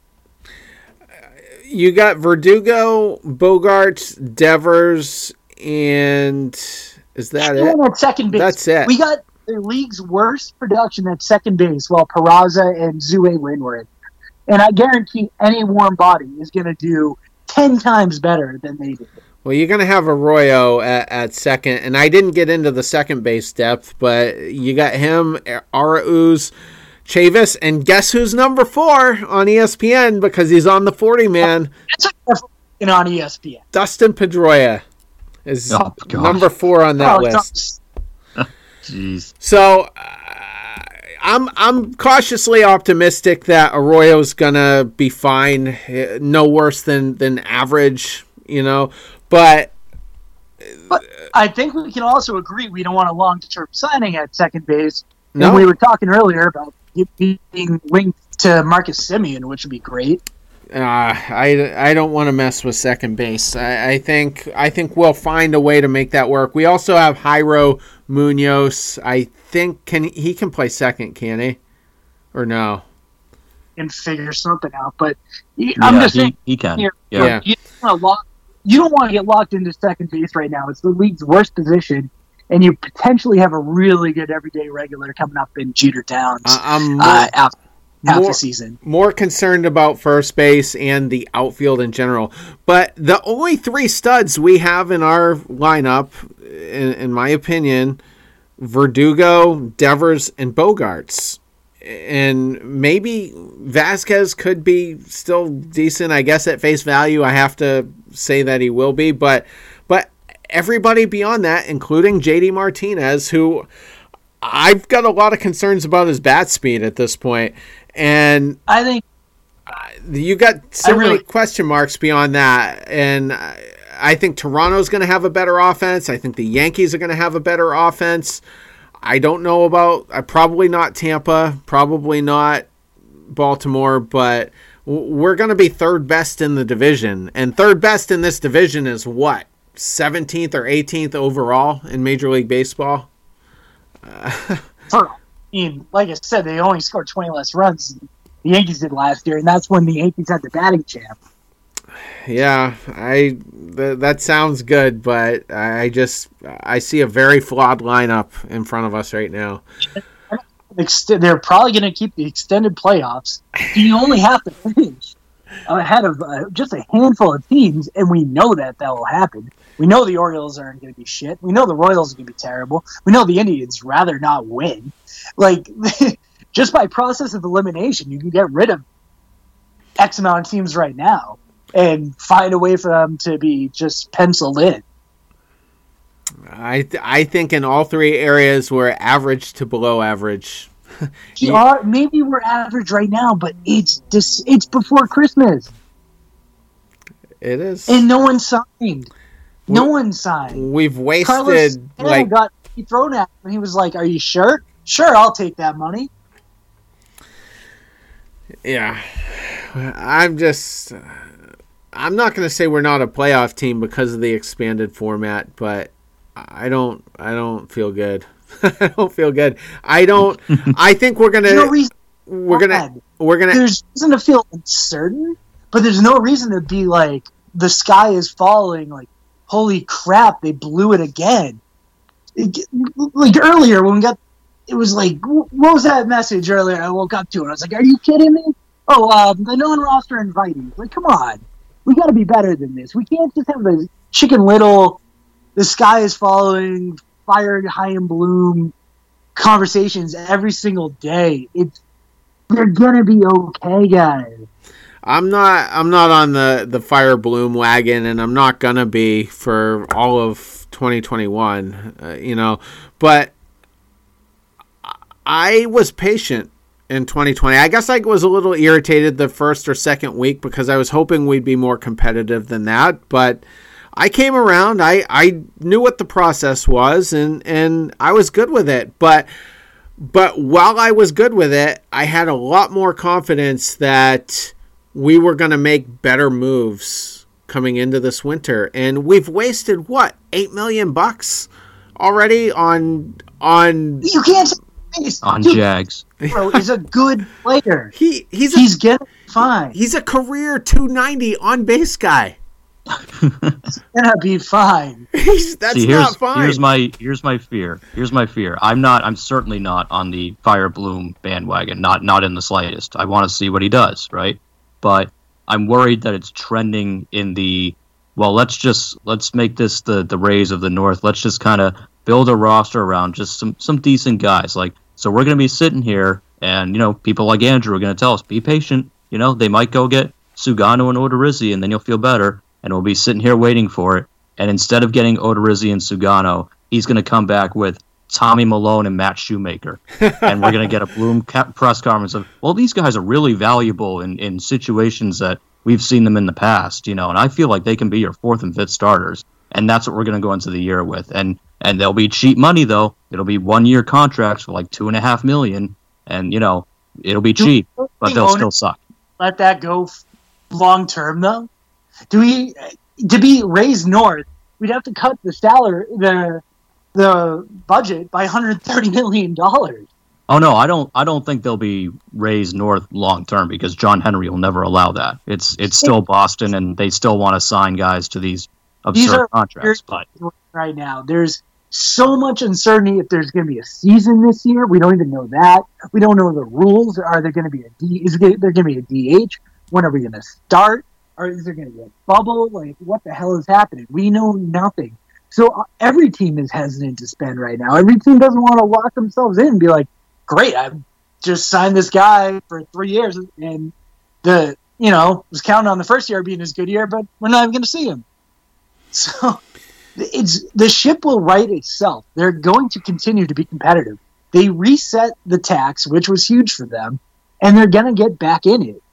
You got Verdugo, Bogarts, Devers, and is that it? Everyone at second base. That's it. We got the league's worst production at second base while Peraza and Zue Lin were in there. And I guarantee any warm body is going to do ten times better than they did. Well, you're going to have Arroyo at, at second, and I didn't get into the second base depth, but you got him, Arauz, Chavis, and guess who's number four on E S P N because he's on the forty-man? That's a on E S P N. Dustin Pedroia is Oh, God. number four on that Oh, list. Jeez. So uh, I'm I'm cautiously optimistic that Arroyo's gonna be fine, eh, no worse than than average, you know. But But I think we can also agree we don't want a long-term signing at second base. No. And we were talking earlier about it being linked to Marcus Semien, which would be great. Uh, I, I don't want to mess with second base. I, I think I think we'll find a way to make that work. We also have Jairo Munoz. I think can he can play second, can he? Or no? And figure something out. But I'm Yeah, just he, saying, he can. here, Yeah. Yeah. you, don't wanna lock, you don't want to get locked into second base right now. It's the league's worst position, and you potentially have a really good everyday regular coming up in Jeter Downs Uh, I'm more, uh, after half more- the season. more concerned about first base and the outfield in general. But the only three studs we have in our lineup, in, in my opinion, Verdugo, Devers, and Bogarts. and maybe Vasquez could be still decent. I guess at face value, I have to say that he will be, but but everybody beyond that, including J D Martinez, who I've got a lot of concerns about his bat speed at this point, and I think you got so really, many question marks beyond that, and I think Toronto's going to have a better offense. I think the Yankees are going to have a better offense. I don't know about, uh, probably not Tampa, probably not Baltimore, but w- we're going to be third best in the division. And third best in this division is what? seventeenth or eighteenth overall in Major League Baseball? Uh, For, I mean, like I said, they only scored twenty less runs than the Yankees did last year, and that's when the Yankees had the batting champ. Yeah, I th- that sounds good, but I just I see a very flawed lineup in front of us right now. They're probably going to keep the extended playoffs. You only have to finish ahead of uh, just a handful of teams, and we know that that will happen. We know the Orioles aren't going to be shit. We know the Royals are going to be terrible. We know the Indians rather not win. Like, just by process of elimination, you can get rid of X amount of teams right now and find a way for them to be just penciled in. I th- I think in all three areas we're average to below average. you are, maybe we're average right now, but it's dis- it's before Christmas. It is. And no one signed. No we, one signed. We've wasted Carlos like got thrown at him, and he was like, "Are you sure? Sure, I'll take that money." Yeah. I'm just I'm not going to say we're not a playoff team because of the expanded format, but I don't I don't feel good. I don't feel good. I don't I think we're going to no reason we're going to we're going to There's reason to feel uncertain, but there's no reason to be like the sky is falling, like holy crap, they blew it again. It, like earlier when we got it was like what was that message earlier? I woke up to it. I was like, "Are you kidding me?" Oh, um, the non-roster invitees. Like, come on. We got to be better than this. We can't just have the Chicken Little, the sky is falling, fire high and bloom conversations every single day. It's they're gonna be okay, guys. I'm not. I'm not on the, the fire bloom wagon, and I'm not gonna be for all of twenty twenty-one. Uh, you know, but I was patient in twenty twenty. I guess I was a little irritated the first or second week because I was hoping we'd be more competitive than that. But I came around. I, I knew what the process was, and, and I was good with it. But but while I was good with it, I had a lot more confidence that we were going to make better moves coming into this winter. And we've wasted, what, eight million bucks already on on you can't on Dude, Jags. Bro is a good player. He he's he's a, getting fine. He's a career two ninety on base guy. He's gonna be fine. He's, that's See, here's, not fine. Here's my here's my fear. Here's my fear. I'm not. I'm certainly not on the Fire Bloom bandwagon. Not not in the slightest. I want to see what he does, right? But I'm worried that it's trending in the well. Let's just let's make this the the Rays of the North. Let's just kind of build a roster around just some some decent guys. Like so, we're gonna be sitting here, and you know, people like Andrew are gonna tell us, be patient. You know, they might go get Sugano and Odorizzi, and then you'll feel better. And we'll be sitting here waiting for it. And instead of getting Odorizzi and Sugano, he's going to come back with Tommy Malone and Matt Shoemaker. And we're going to get a Bloom press conference of, well, these guys are really valuable in, in situations that we've seen them in the past, you know, and I feel like they can be your fourth and fifth starters. And that's what we're going to go into the year with. And and they'll be cheap money, though. It'll be one-year contracts for like two and a half million. And, you know, it'll be cheap, but they'll still suck. Let that go long-term, though. Do we to be Rays North? We'd have to cut the salary, the the budget by one hundred thirty million dollars. Oh no, I don't. I don't think they'll be Rays North long term because John Henry will never allow that. It's it's still Boston, and they still want to sign guys to these absurd these are contracts. But right now, there's so much uncertainty if there's going to be a season this year. We don't even know that. We don't know the rules. Are there going to be a D? Is there going to be a D H? When are we going to start? Or is there going to be a bubble? Like, what the hell is happening? We know nothing. So uh, every team is hesitant to spend right now. Every team doesn't want to lock themselves in and be like, great, I'm just signed this guy for three years, and the you know was counting on the first year being his good year, but we're not even going to see him. So it's the ship will right itself. They're going to continue to be competitive. They reset the tax, which was huge for them, and they're going to get back in it.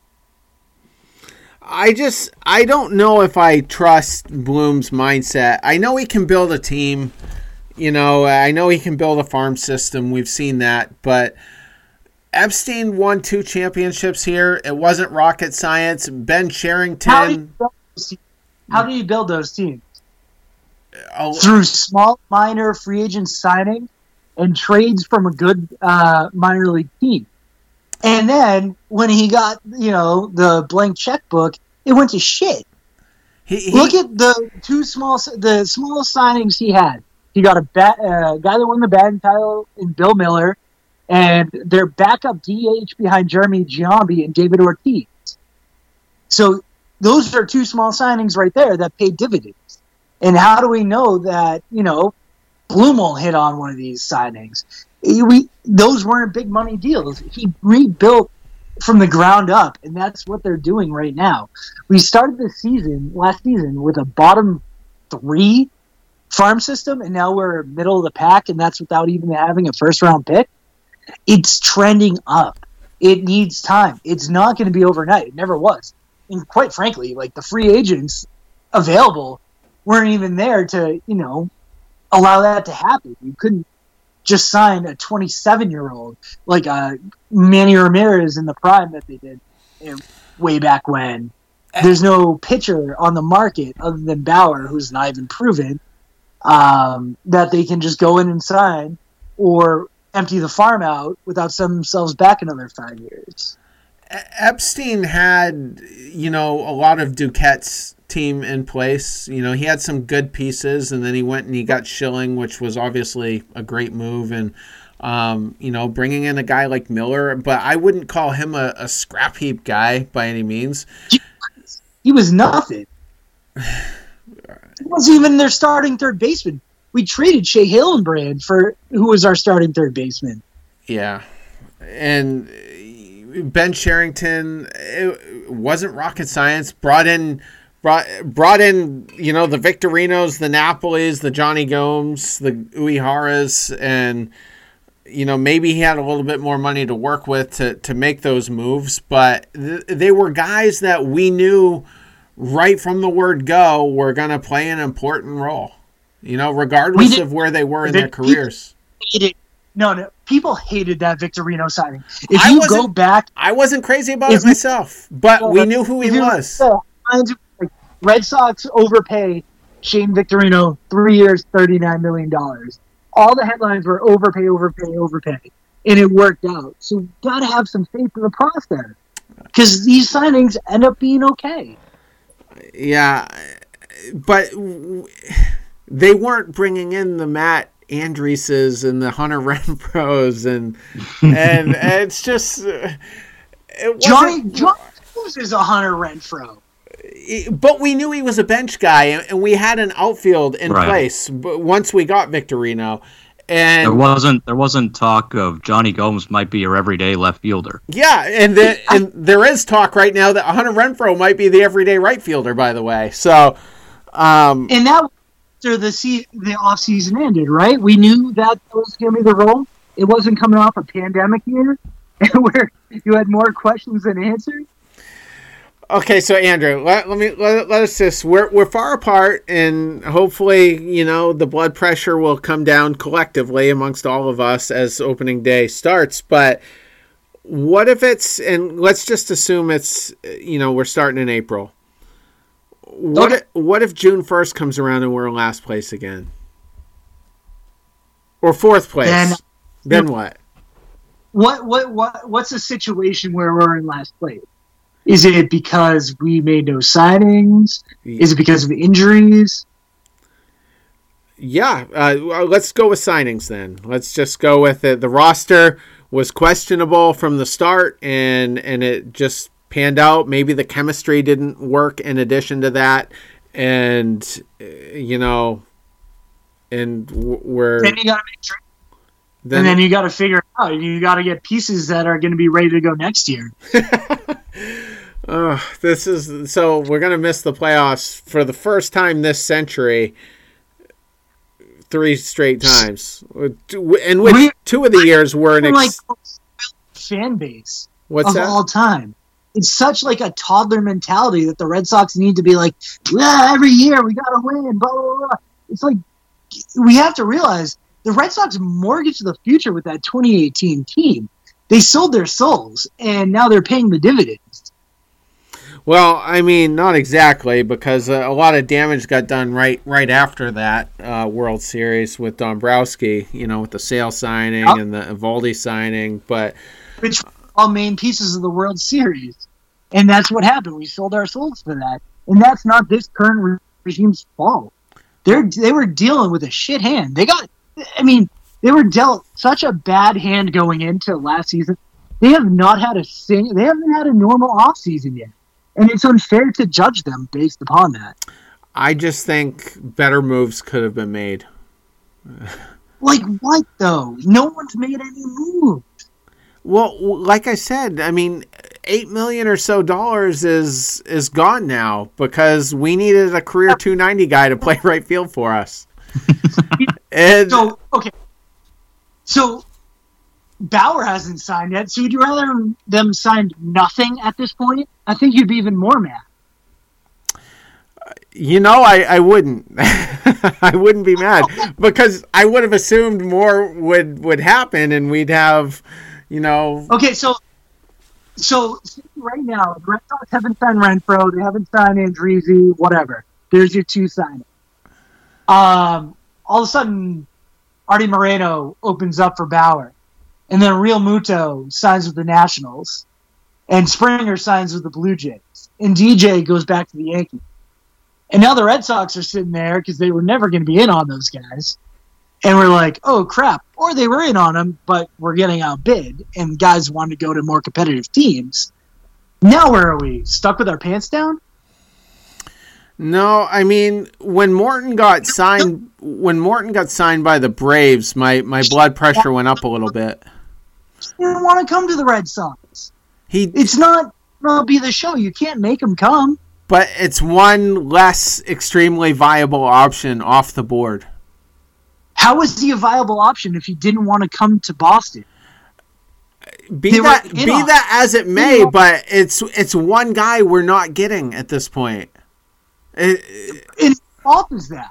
I just, I don't know if I trust Bloom's mindset. I know he can build a team. You know, I know he can build a farm system. We've seen that. But Epstein won two championships here. It wasn't rocket science. Ben Cherington. How do you build those teams? How do you build those teams? Oh, Through small minor free agent signing and trades from a good uh, minor league team. And then when he got, you know, the blank checkbook, it went to shit. He, he, Look at the two small, the smallest signings he had. He got a bat, uh, guy that won the batting title in Bill Miller, and their backup D H behind Jeremy Giambi and David Ortiz. So those are two small signings right there that paid dividends. And how do we know that, you know, Bloom will hit on one of these signings? We, those weren't big money deals. He rebuilt from the ground up, and that's what they're doing right now. We started the season, last season, with a bottom three farm system, and now we're middle of the pack, and that's without even having a first-round pick. It's trending up. It needs time. It's not going to be overnight. It never was. And quite frankly, like the free agents available weren't even there to, you know, allow that to happen. You couldn't just sign a twenty-seven-year-old like uh, Manny Ramirez in the prime that they did you know, way back when. There's no pitcher on the market other than Bauer, who's not even proven, um, that they can just go in and sign or empty the farm out without setting themselves back another five years. Epstein had, you know, a lot of Duquette's team in place. You know, he had some good pieces, and then he went and he got Schilling, which was obviously a great move. And, um, you know, bringing in a guy like Miller, but I wouldn't call him a, a scrap heap guy by any means. He was nothing. He wasn't even their starting third baseman. We traded Shea Hillenbrand for who was our starting third baseman. Yeah. And Ben Cherington, it wasn't rocket science. Brought in, brought brought in, you know, the Victorinos, the Napolis, the Johnny Gomes, the Ueharas, and you know maybe he had a little bit more money to work with to to make those moves. But th- they were guys that we knew right from the word go were going to play an important role. You know, regardless of where they were in their careers. No, no. People hated that Victorino signing. If I you go back... I wasn't crazy about it myself, but uh, we knew who he was. Uh, Red Sox overpay Shane Victorino three years, thirty-nine million dollars. All the headlines were overpay, overpay, overpay. And it worked out. So you've got to have some faith in the process. Because these signings end up being okay. Yeah, but they weren't bringing in the Matt Andreesses and the Hunter Renfroes and and it's just uh, it Johnny Johnny is a Hunter Renfro, but we knew he was a bench guy, and we had an outfield in right. place. But once we got Victorino, and there wasn't there wasn't talk of Johnny Gomes might be your everyday left fielder. Yeah, and the, and there is talk right now that Hunter Renfroe might be the everyday right fielder. By the way, so um, and that. After the se- the off season ended, right? We knew that was going to be the role. It wasn't coming off a pandemic year, where you had more questions than answers. Okay, so Andrew, let, let me let, let us just we're we're far apart, and hopefully, you know, the blood pressure will come down collectively amongst all of us as opening day starts. But what if it's and let's just assume it's you know we're starting in April. What okay. if, what if June first comes around and we're in last place again? Or fourth place? Then, then what? What what what what's the situation where we're in last place? Is it because we made no signings? Is it because of injuries? Yeah, uh, let's go with signings then. Let's just go with it. The roster was questionable from the start, and and it just panned out. Maybe the chemistry didn't work in addition to that, and you know, and we're then you gotta make trades. Then, and then you got to figure it out. You got to get pieces that are going to be ready to go next year. uh, this is so we're going to miss the playoffs for the first time this century. Three straight times, and which we, two of the years were an ex- like fan base What's of that? all time. It's such like a toddler mentality that the Red Sox need to be like, yeah, every year we got to win. Blah, blah, blah. It's like we have to realize the Red Sox mortgaged the future with that twenty eighteen team. They sold their souls, and now they're paying the dividends. Well, I mean, not exactly, because uh, a lot of damage got done right right after that uh, World Series with Dombrowski, you know, with the Sale signing yep. and the Evaldi signing. But which were all main pieces of the World Series. And that's what happened. We sold our souls for that. And that's not this current re- regime's fault. They're, they were dealing with a shit hand. They got, I mean, they were dealt such a bad hand going into last season. They have not had a sing. They haven't had a normal offseason yet. And it's unfair to judge them based upon that. I just think better moves could have been made. Like what, though? No one's made any moves. Well, like I said, I mean, eight million or so dollars is is gone now because we needed a career two ninety guy to play right field for us. and so okay, so Bauer hasn't signed yet. So would you rather them sign nothing at this point? I think you'd be even more mad. You know, I, I wouldn't. I wouldn't be mad because I would have assumed more would, would happen and we'd have, you know. Okay, so so right now, the Red Sox haven't signed Renfroe, they haven't signed Andriese, whatever. There's your two signings. Um, all of a sudden, Artie Moreno opens up for Bauer. And then Real Muto signs with the Nationals. And Springer signs with the Blue Jays. And D J goes back to the Yankees. And now the Red Sox are sitting there because they were never going to be in on those guys. And we're like, oh, crap. Or they were in on them, but we're getting outbid. And guys wanted to go to more competitive teams. Now where are we? Stuck with our pants down? No, I mean, when Morton got signed when Morton got signed by the Braves, my, my blood pressure went up a little bit. He didn't want to come to the Red Sox. He, it's not going to be the show. You can't make him come. But it's one less extremely viable option off the board. How is he a viable option if he didn't want to come to Boston? Be they that be on. that as it may, but it's it's one guy we're not getting at this point. It, Whose fault is that?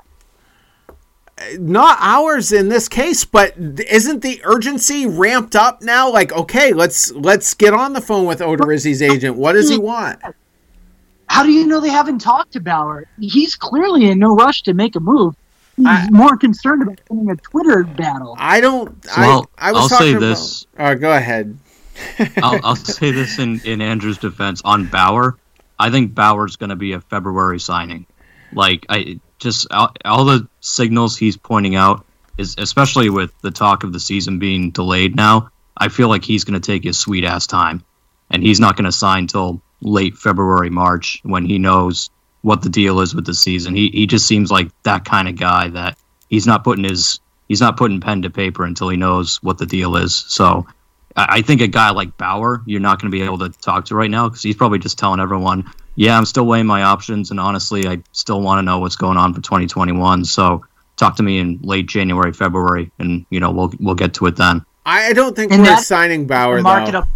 Not ours in this case, but isn't the urgency ramped up now? Like, okay, let's let's get on the phone with Odorizzi's agent. What does he want? How do you know they haven't talked to Bauer? He's clearly in no rush to make a move. He's I, more concerned about winning a Twitter battle. I don't. Well, I, I was I'll talking say about, this. Uh, go ahead. I'll, I'll say this in, in Andrew's defense on Bauer. I think Bauer's going to be a February signing. Like, I just all, all the signals he's pointing out is, especially with the talk of the season being delayed now, I feel like he's going to take his sweet ass time, and he's not going to sign till late February, March when he knows what the deal is with the season. He he just seems like that kind of guy that he's not putting his he's not putting pen to paper until he knows what the deal is. So I, I think a guy like Bauer, you're not going to be able to talk to right now because he's probably just telling everyone, yeah, I'm still weighing my options, and honestly, I still want to know what's going on for twenty twenty-one. So talk to me in late January, February, and you know we'll we'll get to it then. I don't think and we're signing Bauer mark though. It up.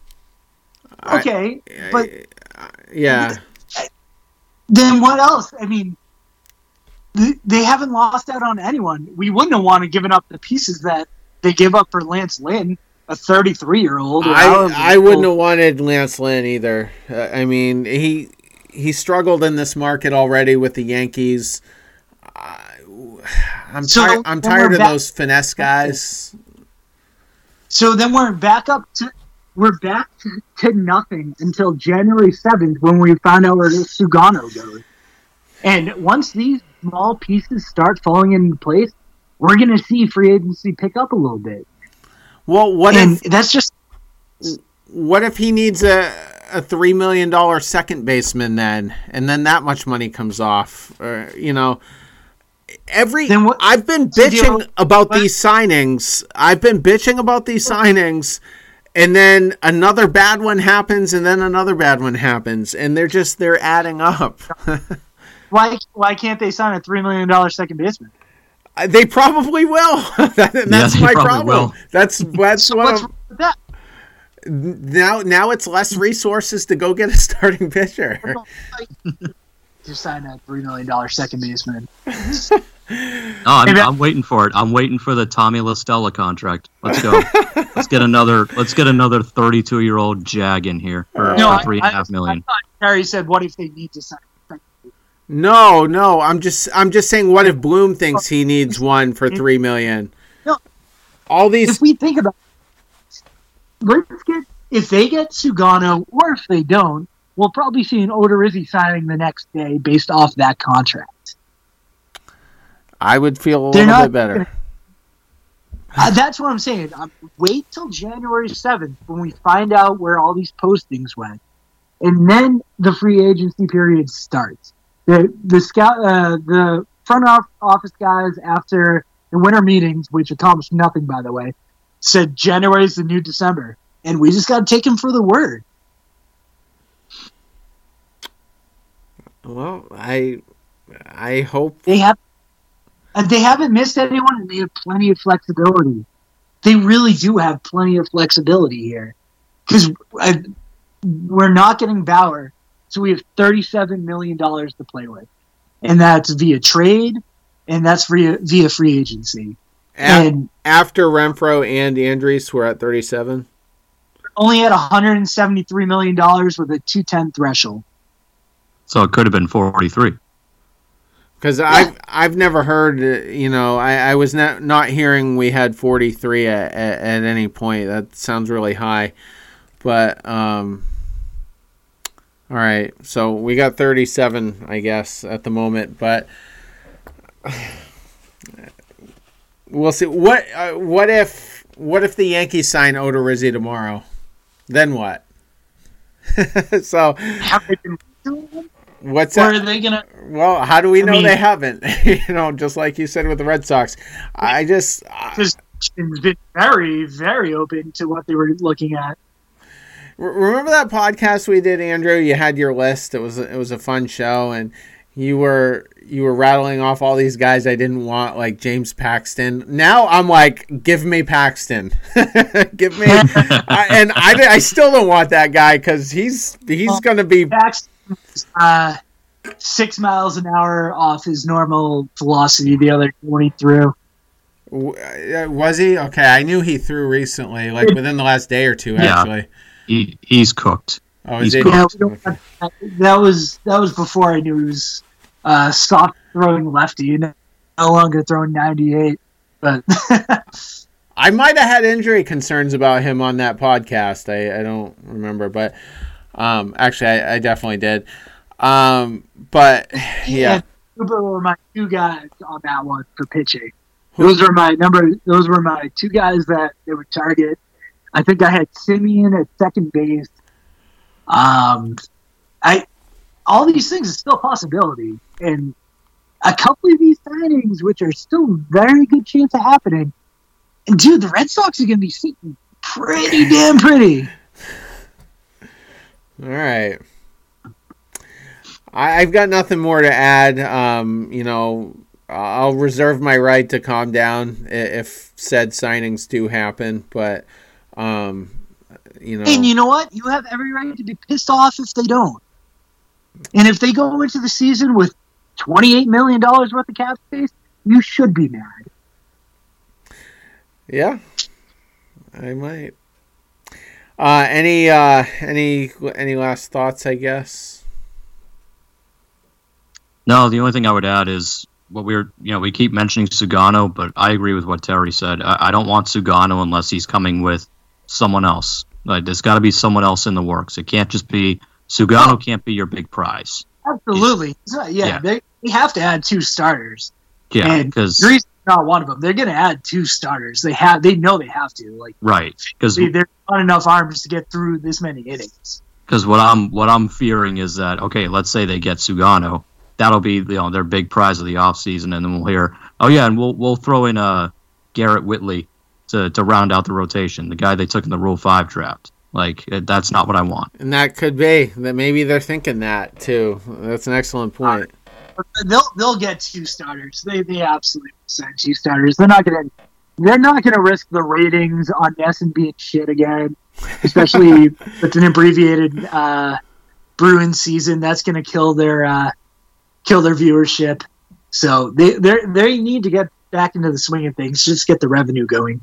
Okay, I, but yeah. Then what else? I mean, they haven't lost out on anyone. We wouldn't have wanted to given up the pieces that they gave up for Lance Lynn, a thirty-three-year-old. I I wouldn't have wanted Lance Lynn either. Uh, I mean, he he struggled in this market already with the Yankees. Uh, I'm so tired. I'm tired of back- those finesse guys. So then we're back up to we're back to, to nothing until January seventh when we find out where Sugano goes. And once these small pieces start falling into place, we're going to see free agency pick up a little bit. Well, what and if that's just what if he needs a a three million dollar second baseman then, and then that much money comes off, or you know, every Then what- I've been bitching about these signings. I've been bitching about these signings, and then another bad one happens, and then another bad one happens, and they're just they're adding up. Why why can't they sign a three million dollar second baseman? They probably will. that, that's they my probably problem. will. That's that's So what what's I'm- wrong with that? now now it's less resources to go get a starting pitcher. To sign a three million dollar second baseman. No, I'm, Maybe I- I'm waiting for it. I'm waiting for the Tommy La Stella contract. Let's go. let's get another. Let's get another thirty-two year old Jag in here for, No, for three and a I- half million. I thought Harry said, "What if they need to sign?" No, no, I'm just I'm just saying. What if Bloom thinks he needs one for three million? No. All these. If we think about, it, let's get if they get Sugano, or if they don't, we'll probably see an Odorizzi signing the next day based off that contract. I would feel a They're little not bit better. Uh, that's what I'm saying. Um, wait till January seventh when we find out where all these postings went, and then the free agency period starts. The the scout, uh, the front off- office guys after the winter meetings, which accomplished nothing, by the way, said January is the new December, and we just got to take them for the word. Well, I I hope They have, and they haven't missed anyone, and they have plenty of flexibility. They really do have plenty of flexibility here, because we're not getting Bauer, so we have thirty-seven million dollars to play with, and that's via trade, and that's via via free agency. a- And after Renfroe and Andrews, we're at thirty-seven. only at one hundred seventy-three million dollars with a two ten threshold. So it could have been forty-three. Because I've I've never heard, uh, you know, I, I was not not hearing we had forty-three at, at, at any point. That sounds really high, but um, all right. So we got thirty-seven, I guess, at the moment, but we'll see. What uh, what if what if the Yankees sign Odorizzi tomorrow? Then what? So Have they been doing it? what's Or that? are they gonna? Well, how do we I know mean- they haven't? You know, just like you said with the Red Sox. I just I, Because it's been very, very open to what they were looking at. remember that podcast we did, Andrew. You had your list. It was it was a fun show, and you were you were rattling off all these guys I didn't want, like James Paxton. Now I'm like, give me Paxton, give me, I, and I, I still don't want that guy because he's he's gonna be. Paxton was, uh, six miles an hour off his normal velocity the other when he threw. Was he okay? I knew he threw recently, like within the last day or two, Yeah. actually. He, he's cooked. Oh, He's is it? cooked. Yeah, we don't want that. that was that was before I knew he was uh, soft throwing lefty, no longer throwing ninety-eight. But I might have had injury concerns about him on that podcast. I, I don't remember, but um, actually, I, I definitely did. Um, but yeah, and Uber were my two guys on that one for pitching. Those were my number. Those were my two guys that they would target. I think I had Simeon at second base. Um, I all these things is still a possibility, and a couple of these signings, which are still very good chance of happening. And dude, the Red Sox are going to be sitting pretty damn pretty. all right. I, I've got nothing more to add. Um, you know, I'll reserve my right to calm down i- if said signings do happen, but um, you know, And you know what? You have every right to be pissed off if they don't. And if they go into the season with twenty-eight million dollars worth of cap space, you should be mad. yeah, I might. Uh, any uh, any any last thoughts? I guess. No, the only thing I would add is what we're, you know, we keep mentioning Sugano, but I agree with what Terry said. I, I don't want Sugano unless he's coming with someone else. Like, there's got to be someone else in the works. It can't just be Sugano. Oh. Can't be your big prize. Absolutely. So, yeah, Yeah. They, they have to add two starters. Yeah, and because Greasy's not one of them. They're going to add two starters. They have. They know they have to. Like, right, because they, there's not enough arms to get through this many innings. what I'm what I'm fearing is that, okay, let's say they get Sugano, that'll be, you know, their big prize of the offseason, and then we'll hear, oh yeah, and we'll we'll throw in uh Garrett Whitley to to round out the rotation, the guy they took in the Rule Five draft. Like, that's not what I want. And that could be that maybe they're thinking that too. That's an excellent point. They'll they'll get two starters. They they absolutely send two starters. They're not gonna they're not gonna risk the ratings on NESN being shit again, especially with an abbreviated uh, Bruins season. That's gonna kill their uh, kill their viewership. So they they they need to get back into the swing of things. Just get the revenue going.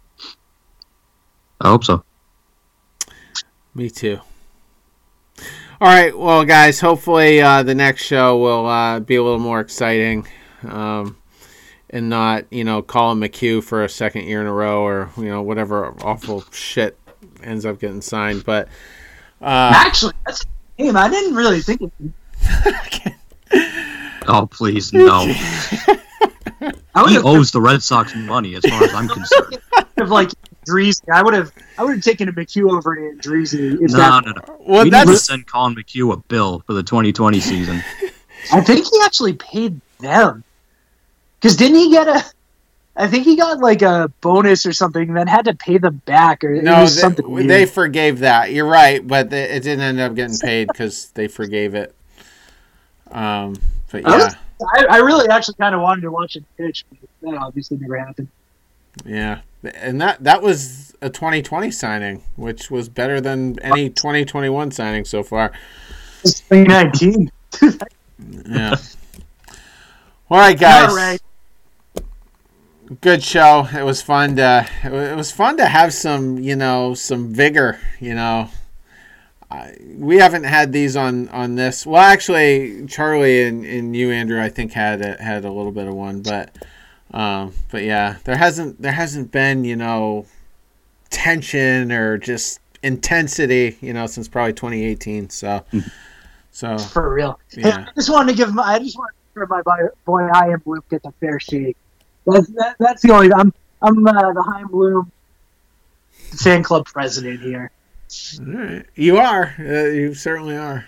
I hope so. Me too. All right, well, guys, hopefully uh, the next show will uh, be a little more exciting um, and not, you know, Colin McHugh for a second year in a row or, you know, whatever awful shit ends up getting signed. But uh, actually, that's a game. I didn't really think of it. Oh, please, no. He owes the Red Sox money, as far as I'm concerned. Of like Andreezy, I would have, I would have taken a McHugh over to Andreezy. No, that, no, no. Well, we that's... need to send Colin McHugh a bill for the twenty twenty season. I think he actually paid them. Because didn't he get a? I think he got like a bonus or something, and then had to pay them back, or no, it was they, something weird. They forgave that. You're right, but they, it didn't end up getting paid because they forgave it. Um, but yeah, I, was, I, I really actually kind of wanted to watch him pitch, but that obviously never happened. Yeah, and that that was a twenty twenty signing, which was better than any twenty twenty-one signing so far. It's twenty nineteen. Yeah. All right, guys. All right. Good show. It was fun to. It was fun to have some, you know, some vigor. You know, I, we haven't had these on, on this. Well, actually, Charlie and, and you, Andrew, I think had a, had a little bit of one, but. Um, but yeah, there hasn't there hasn't been, you know, tension or just intensity, you know, since probably twenty eighteen. So, so for real. Yeah. Hey, I just wanted to give my I just wanted to give my boy Chaim Bloom get the fair shake. That's that, that's the only I'm I'm uh, the Chaim Bloom fan club president here. All right. You are. Uh, you certainly are.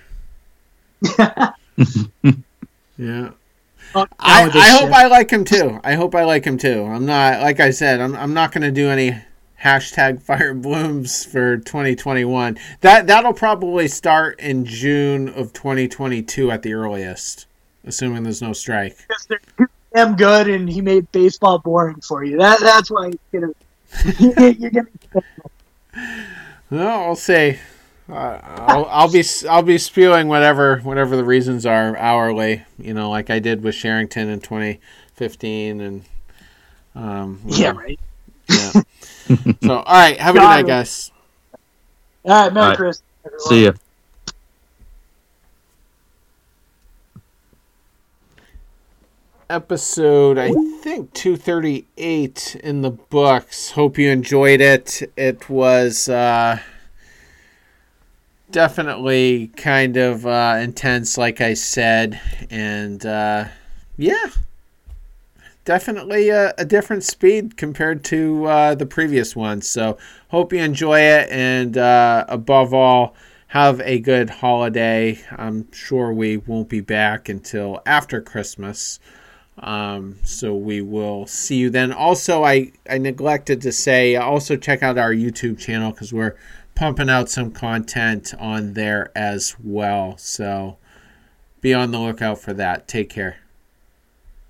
Yeah. I, I hope I like him too. I hope I like him too. I'm not, like I said, I'm I'm not going to do any hashtag Fire Blooms for twenty twenty-one. That that'll probably start in June of twenty twenty-two at the earliest, assuming there's no strike. Because they're too damn good, and he made baseball boring for you. That that's why he's gonna. You're gonna. Well, I'll say. Uh, I'll, I'll be I'll be spewing whatever whatever the reasons are hourly, you know, like I did with Sherrington in twenty fifteen, and um, yeah, right. Yeah. So, all right, have a good night, guys. All right, Merry All right. Christmas, everyone. See ya. Episode, I think, two thirty-eight in the books. Hope you enjoyed it. It was uh, definitely kind of uh, intense, like I said. And, uh, yeah, definitely a, a different speed compared to uh, the previous one. So, hope you enjoy it. And, uh, above all, have a good holiday. I'm sure we won't be back until after Christmas. Um, so we will see you then. Also, I, I neglected to say, also check out our YouTube channel because we're pumping out some content on there as well. So be on the lookout for that. Take care.